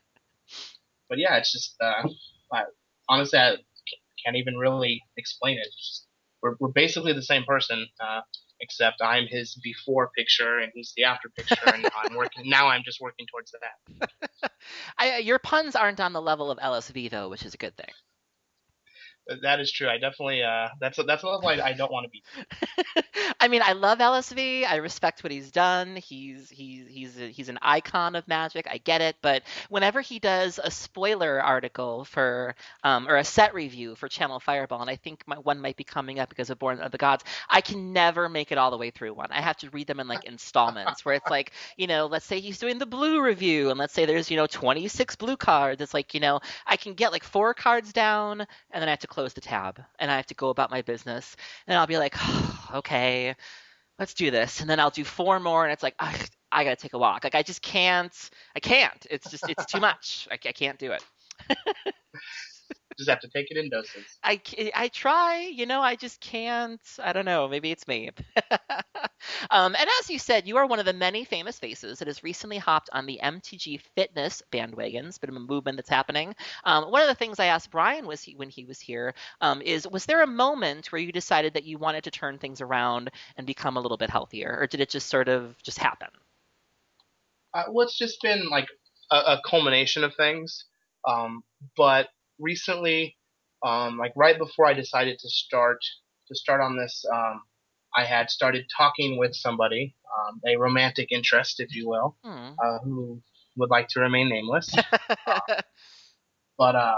Speaker 2: but yeah, it's just uh, I, honestly, I can't even really explain it. It's just, we're we're basically the same person, uh, except I'm his before picture and he's the after picture, and I'm working now. I'm just working towards that.
Speaker 1: I, your puns aren't on the level of L S V though, which is a good thing.
Speaker 2: That is true. I definitely uh, that's a, that's a level I, I don't want to be.
Speaker 1: I mean, I love L S V. I respect what he's done. He's he's he's a, he's an icon of Magic. I get it, but whenever he does a spoiler article for um, or a set review for Channel Fireball, and I think my, one might be coming up because of Born of the Gods, I can never make it all the way through one. I have to read them in like installments, where it's like, you know, let's say he's doing the blue review, and let's say there's you know twenty-six blue cards. It's like you know I can get like four cards down, and then I have to close the tab, and I have to go about my business, and I'll be like, oh, okay, let's do this. And then I'll do four more, and it's like, I, I gotta take a walk. Like I just can't. I can't. It's just it's too much. I, I can't do it.
Speaker 2: Just have to take it in doses.
Speaker 1: I I try, you know, I just can't. I don't know. Maybe it's me. um, and as you said, you are one of the many famous faces that has recently hopped on the M T G fitness bandwagon. It's been a movement that's happening. Um, one of the things I asked Brian was he, when he was here um, is, was there a moment where you decided that you wanted to turn things around and become a little bit healthier, or did it just sort of just happen?
Speaker 2: Uh, well, it's just been like a, a culmination of things. Um, but recently, um, like right before I decided to start to start on this, um, I had started talking with somebody, um, a romantic interest, if you will,
Speaker 1: Hmm.
Speaker 2: uh, who would like to remain nameless. But uh,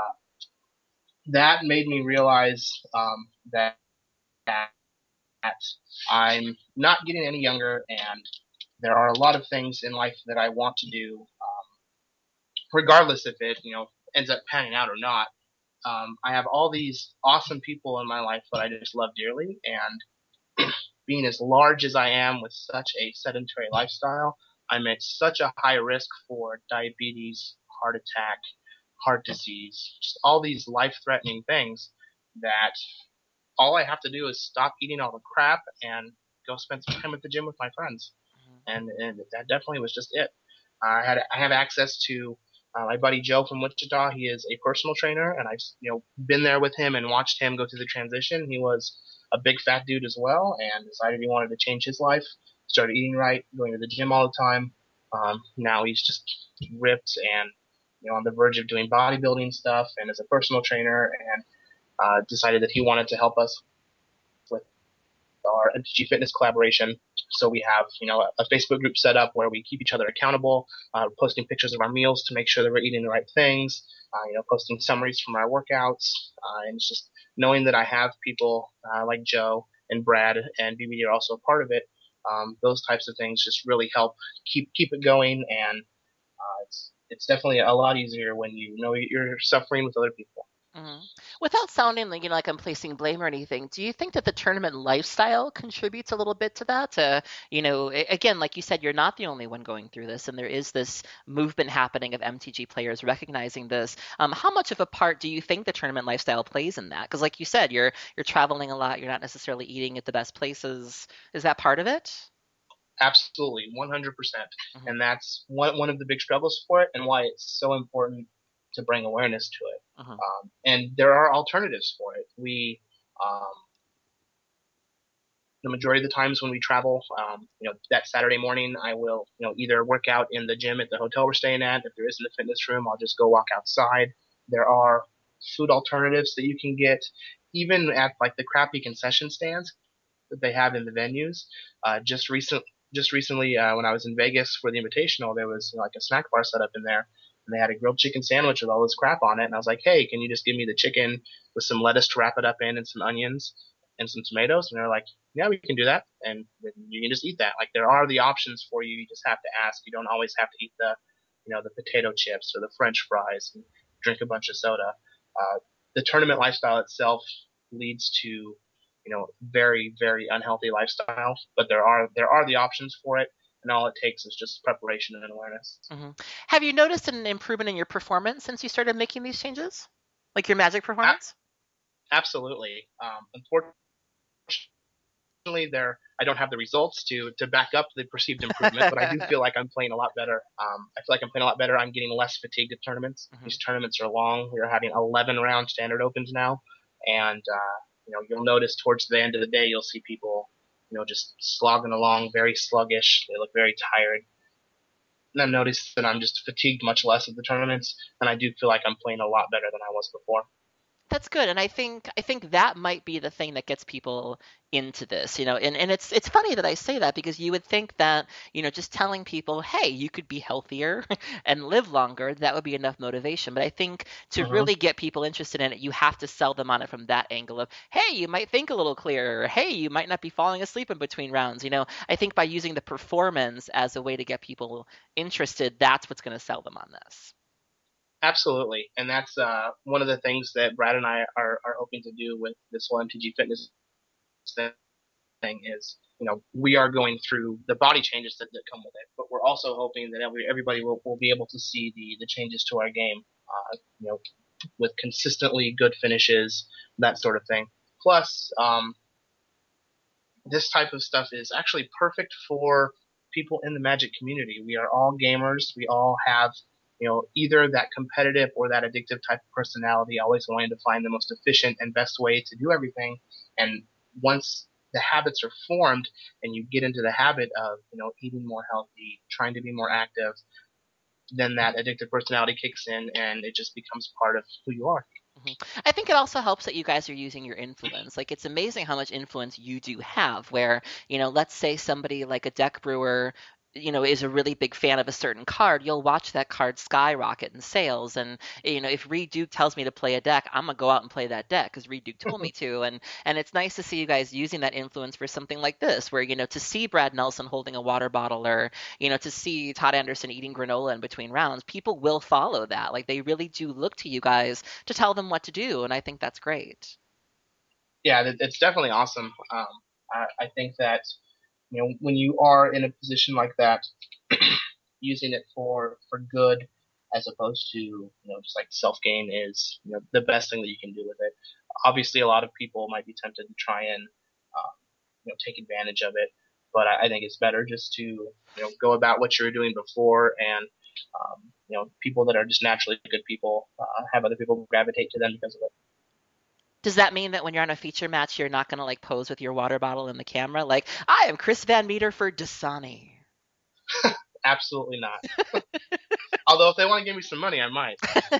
Speaker 2: that made me realize um, that, that I'm not getting any younger, and there are a lot of things in life that I want to do, um, regardless if it you know ends up panning out or not. Um, I have all these awesome people in my life that I just love dearly, and being as large as I am with such a sedentary lifestyle, I'm at such a high risk for diabetes, heart attack, heart disease, just all these life-threatening things that all I have to do is stop eating all the crap and go spend some time at the gym with my friends. and and that definitely was just it. I had I have access to uh, my buddy Joe from Wichita. He is a personal trainer, and I've you know been there with him and watched him go through the transition. He was a big fat dude as well, and decided he wanted to change his life. Started eating right, going to the gym all the time. Um, now he's just ripped and you know on the verge of doing bodybuilding stuff, and as a personal trainer, and uh, decided that he wanted to help us with our M T G Fitness collaboration. So we have, you know, a Facebook group set up where we keep each other accountable, uh, posting pictures of our meals to make sure that we're eating the right things, uh, you know, posting summaries from our workouts, uh, and it's just knowing that I have people uh, like Joe and Brad and B B are also a part of it. Um, those types of things just really help keep keep it going, and uh, it's it's definitely a lot easier when you know you're suffering with other people.
Speaker 1: Mhm. Without sounding like, you know, like I'm placing blame or anything, do you think that the tournament lifestyle contributes a little bit to that? To, you know, a- again, like you said, you're not the only one going through this, and there is this movement happening of M T G players recognizing this. Um, how much of a part do you think the tournament lifestyle plays in that? Because, like you said, you're you're traveling a lot, you're not necessarily eating at the best places. Is that part of it?
Speaker 2: Absolutely, one hundred percent.
Speaker 1: Hmm.
Speaker 2: And that's one, one of the big struggles for it and why it's so important to bring awareness to it.
Speaker 1: Hmm.
Speaker 2: Um, and there are alternatives for it. We, um, the majority of the times when we travel, um, you know, that Saturday morning, I will, you know, either work out in the gym at the hotel we're staying at. If there isn't a fitness room, I'll just go walk outside. There are food alternatives that you can get, even at like the crappy concession stands that they have in the venues. Uh, just recent, just recently, uh, when I was in Vegas for the Invitational, there was you know, like a snack bar set up in there, and they had a grilled chicken sandwich with all this crap on it. And I was like, "Hey, can you just give me the chicken with some lettuce to wrap it up in, and some onions and some tomatoes?" And they're like, "Yeah, we can do that, and you can just eat that." Like there are the options for you. You just have to ask. You don't always have to eat the, you know, the potato chips or the French fries and drink a bunch of soda. Uh, the tournament lifestyle itself leads to you know, very, very unhealthy lifestyle. But there are there are the options for it, and all it takes is just preparation and awareness.
Speaker 1: Hmm. Have you noticed an improvement in your performance since you started making these changes? Like your magic
Speaker 2: A-
Speaker 1: performance?
Speaker 2: Absolutely. Um, unfortunately, there I don't have the results to to back up the perceived improvement, but I do feel like I'm playing a lot better. Um, I feel like I'm playing a lot better. I'm getting less fatigued at tournaments.
Speaker 1: Hmm.
Speaker 2: These tournaments are long. We're having eleven round standard opens now, and uh, you know you'll notice towards the end of the day you'll see people you know just slogging along, very sluggish. They look very tired. And I've noticed that I'm just fatigued much less at the tournaments, and I do feel like I'm playing a lot better than I was before.
Speaker 1: That's good, and I think I think that might be the thing that gets people into this, you know. And and it's it's funny that I say that because you would think that, you know, just telling people, "Hey, you could be healthier and live longer," that would be enough motivation. But I think to
Speaker 2: Hmm.
Speaker 1: really get people interested in it, you have to sell them on it from that angle of, "Hey, you might think a little clearer. Hey, you might not be falling asleep in between rounds." You know, I think by using the performance as a way to get people interested, that's what's going to sell them on this.
Speaker 2: Absolutely, and that's uh, one of the things that Brad and I are, are hoping to do with this whole M T G Fitness thing is, you know, we are going through the body changes that, that come with it, but we're also hoping that every, everybody will, will be able to see the, the changes to our game, uh, you know, with consistently good finishes, that sort of thing. Plus, um, this type of stuff is actually perfect for people in the Magic community. We are all gamers. We all have, you know, either that competitive or that addictive type of personality, always wanting to find the most efficient and best way to do everything. And once the habits are formed and you get into the habit of, you know, eating more healthy, trying to be more active, then that addictive personality kicks in and it just becomes part of who you are.
Speaker 1: Mhm. I think it also helps that you guys are using your influence. Like it's amazing how much influence you do have where, you know, let's say somebody like a deck brewer, you know, is a really big fan of a certain card, you'll watch that card skyrocket in sales. And, you know, if Reed Duke tells me to play a deck, I'm gonna go out and play that deck because Reed Duke told me to. And and it's nice to see you guys using that influence for something like this, where, you know, to see Brad Nelson holding a water bottle or, you know, to see Todd Anderson eating granola in between rounds, people will follow that. Like they really do look to you guys to tell them what to do, and I think that's great.
Speaker 2: Yeah, it's definitely awesome. Um, I, I think that you know when you are in a position like that, using it for for good as opposed to you know just like self gain is you know the best thing that you can do with it. Obviously, a lot of people might be tempted to try and um, you know take advantage of it. but I, I think it's better just to, you know, go about what you were doing before, and um, you know, people that are just naturally good people uh, have other people gravitate to them because of it.
Speaker 1: Does that mean that when you're on a feature match, you're not going to like pose with your water bottle in the camera? Like, I am Chris Van Meter for Dasani.
Speaker 2: Absolutely not. Although if they want to give me some money, I might.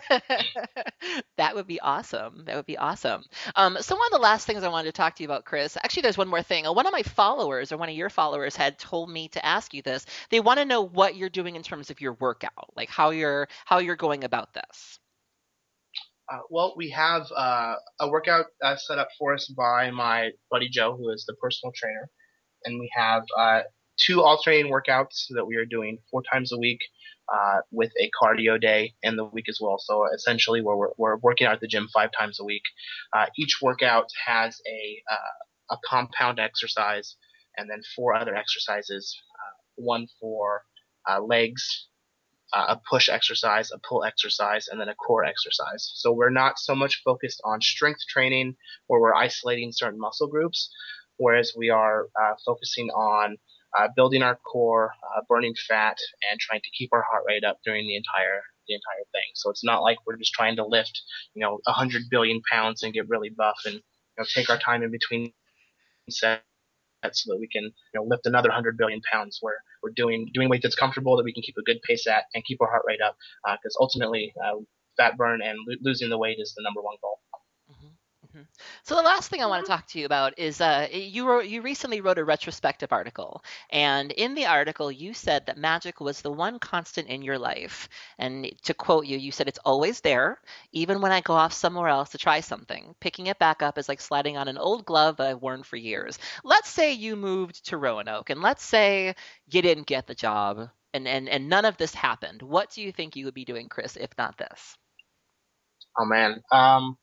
Speaker 1: That would be awesome. That would be awesome. Um, so one of the last things I wanted to talk to you about, Chris, actually, there's one more thing. Uh, One of my followers or one of your followers had told me to ask you this. They want to know what you're doing in terms of your workout, like how you're how you're going about this.
Speaker 2: Uh, well, we have uh, a workout uh, set up for us by my buddy Joe, who is the personal trainer, and we have uh, two alternating workouts that we are doing four times a week, uh, with a cardio day in the week as well. So essentially, we're we're working out at the gym five times a week. Uh, each workout has a uh, a compound exercise, and then four other exercises. Uh, one for uh, legs, uh, a push exercise, a pull exercise, and then a core exercise. So we're not so much focused on strength training where we're isolating certain muscle groups, whereas we are uh, focusing on uh, building our core, uh, burning fat, and trying to keep our heart rate up during the entire the entire thing. So it's not like we're just trying to lift, you know, a hundred billion pounds and get really buff and, you know, take our time in between sets so that we can, you know, lift another one hundred billion pounds. Where we're doing doing weight that's comfortable that we can keep a good pace at and keep our heart rate up, because uh, ultimately uh, fat burn and lo- losing the weight is the number one goal.
Speaker 1: Mhm, mhm. So the last thing I want to talk to you about is uh, you wrote, you recently wrote a retrospective article, and in the article you said that magic was the one constant in your life. And to quote you, you said it's always there, even when I go off somewhere else to try something. Picking it back up is like sliding on an old glove that I've worn for years. Let's say you moved to Roanoke, and let's say you didn't get the job, and and and none of this happened. What do you think you would be doing, Chris, if not this?
Speaker 2: Oh man, um,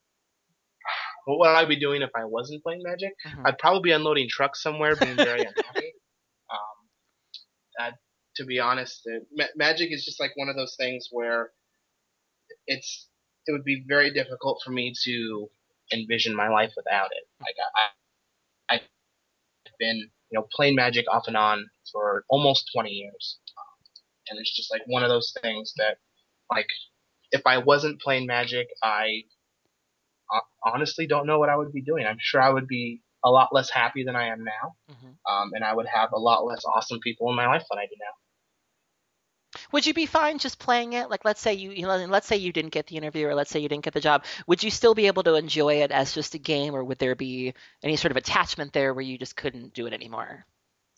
Speaker 2: what would I be doing if I wasn't playing Magic?
Speaker 1: Hmm.
Speaker 2: I'd probably be unloading trucks somewhere, being very unhappy. Um, uh, to be honest, uh, ma- Magic is just like one of those things where it's it would be very difficult for me to envision my life without it. Like I, I've been, you know, playing Magic off and on for almost twenty years, and it's just like one of those things that, like, if I wasn't playing Magic, I honestly don't know what I would be doing. I'm sure I would be a lot less happy than I am now,
Speaker 1: Hmm.
Speaker 2: um, and I would have a lot less awesome people in my life than I do now.
Speaker 1: Would you be fine just playing it? Like, let's say you, you know, let's say you didn't get the interview, or let's say you didn't get the job. Would you still be able to enjoy it as just a game, or would there be any sort of attachment there where you just couldn't do it anymore?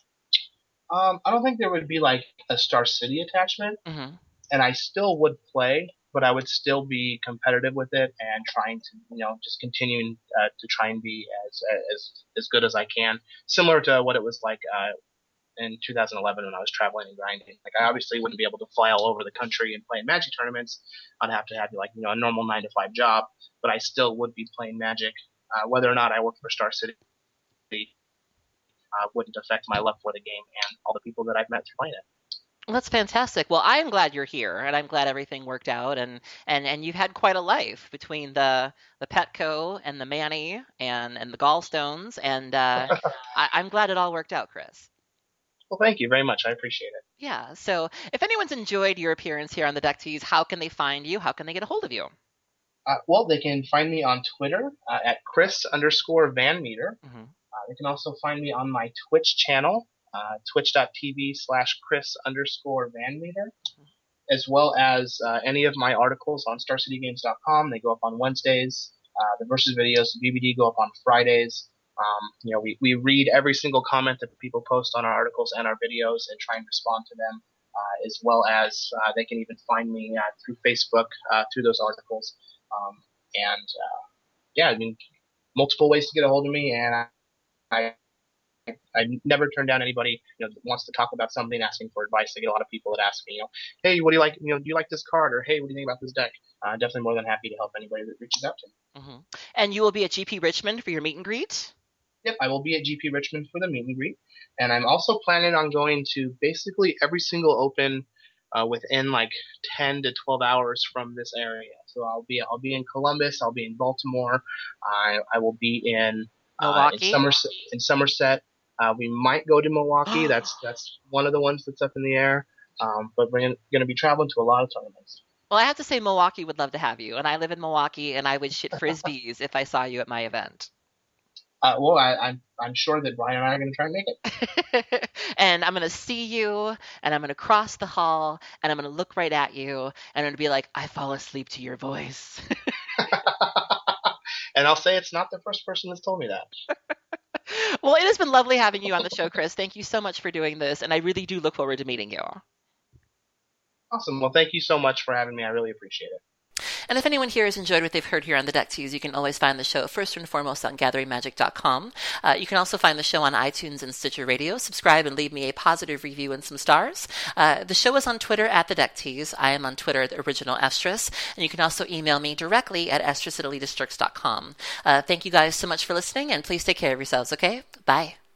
Speaker 2: Um, I don't think there would be like a Star City attachment,
Speaker 1: Hmm.
Speaker 2: and I still would play, but I would still be competitive with it and trying to, you know, just continuing uh, to try and be as as as good as I can, similar to what it was like uh, in two thousand eleven when I was traveling and grinding. Like I obviously wouldn't be able to fly all over the country and play in Magic tournaments. I'd have to have like, you know, a normal nine to five job, but I still would be playing Magic, uh, whether or not I worked for Star City. Uh, wouldn't affect my love for the game and all the people that I've met through playing it.
Speaker 1: Well, that's fantastic. Well, I am glad you're here, and I'm glad everything worked out, and and and you've had quite a life between the the Petco and the Manny and and the gallstones, and uh, I, I'm glad it all worked out, Chris.
Speaker 2: Well, thank you very much. I appreciate it.
Speaker 1: Yeah. So, if anyone's enjoyed your appearance here on the Deck Tease, how can they find you? How can they get a hold of you?
Speaker 2: Uh, well, they can find me on Twitter uh, at Chris underscore Van Meter.
Speaker 1: Hmm.
Speaker 2: Uh, they can also find me on my Twitch channel, uh, twitch.tv slash Chris underscore Van Meter, as well as uh, any of my articles on star city games dot com. They go up on Wednesdays. Uh, the versus videos, V B D, go up on Fridays. Um, you know, we, we read every single comment that people post on our articles and our videos and try and respond to them, uh, as well as uh, they can even find me uh, through Facebook uh, through those articles. Um, and uh, yeah, I mean, multiple ways to get a hold of me, and I, I I never turn down anybody, you know, that wants to talk about something, asking for advice. I get a lot of people that ask me, you know, hey, what do you like? You know, do you like this card? Or hey, what do you think about this deck? Uh, definitely more than happy to help anybody that reaches out to me.
Speaker 1: Hmm. And you will be at G P Richmond for your meet and greet.
Speaker 2: Yep, I will be at G P Richmond for the meet and greet, and I'm also planning on going to basically every single open uh, within like ten to twelve hours from this area. So I'll be I'll be in Columbus, I'll be in Baltimore, I I will be in uh, in
Speaker 1: Milwaukee.
Speaker 2: Somerset in Somerset. Uh, we might go to Milwaukee. That's that's one of the ones that's up in the air. Um, but we're going to be traveling to a lot of tournaments.
Speaker 1: Well, I have to say Milwaukee would love to have you, and I live in Milwaukee, and I would shit frisbees if I saw you at my event.
Speaker 2: Uh, well, I, I'm I'm sure that Brian and I are going to try and make it.
Speaker 1: And I'm going to see you, and I'm going to cross the hall, and I'm going to look right at you, and I'm going to be like, I fall asleep to your voice.
Speaker 2: And I'll say it's not the first person that's told me that.
Speaker 1: Well, it has been lovely having you on the show, Chris. Thank you so much for doing this, and I really do look forward to meeting you.
Speaker 2: Awesome. Well, thank you so much for having me. I really appreciate it.
Speaker 1: And if anyone here has enjoyed what they've heard here on the Deck Tease, you can always find the show first and foremost on gathering magic dot com. Uh, you can also find the show on iTunes and Stitcher Radio. Subscribe and leave me a positive review and some stars. Uh, the show is on Twitter at the Deck Tease. I am on Twitter at the original Estrus. And you can also email me directly at estrus at elitist jerks dot com. Uh, thank you guys so much for listening, and please take care of yourselves, okay? Bye.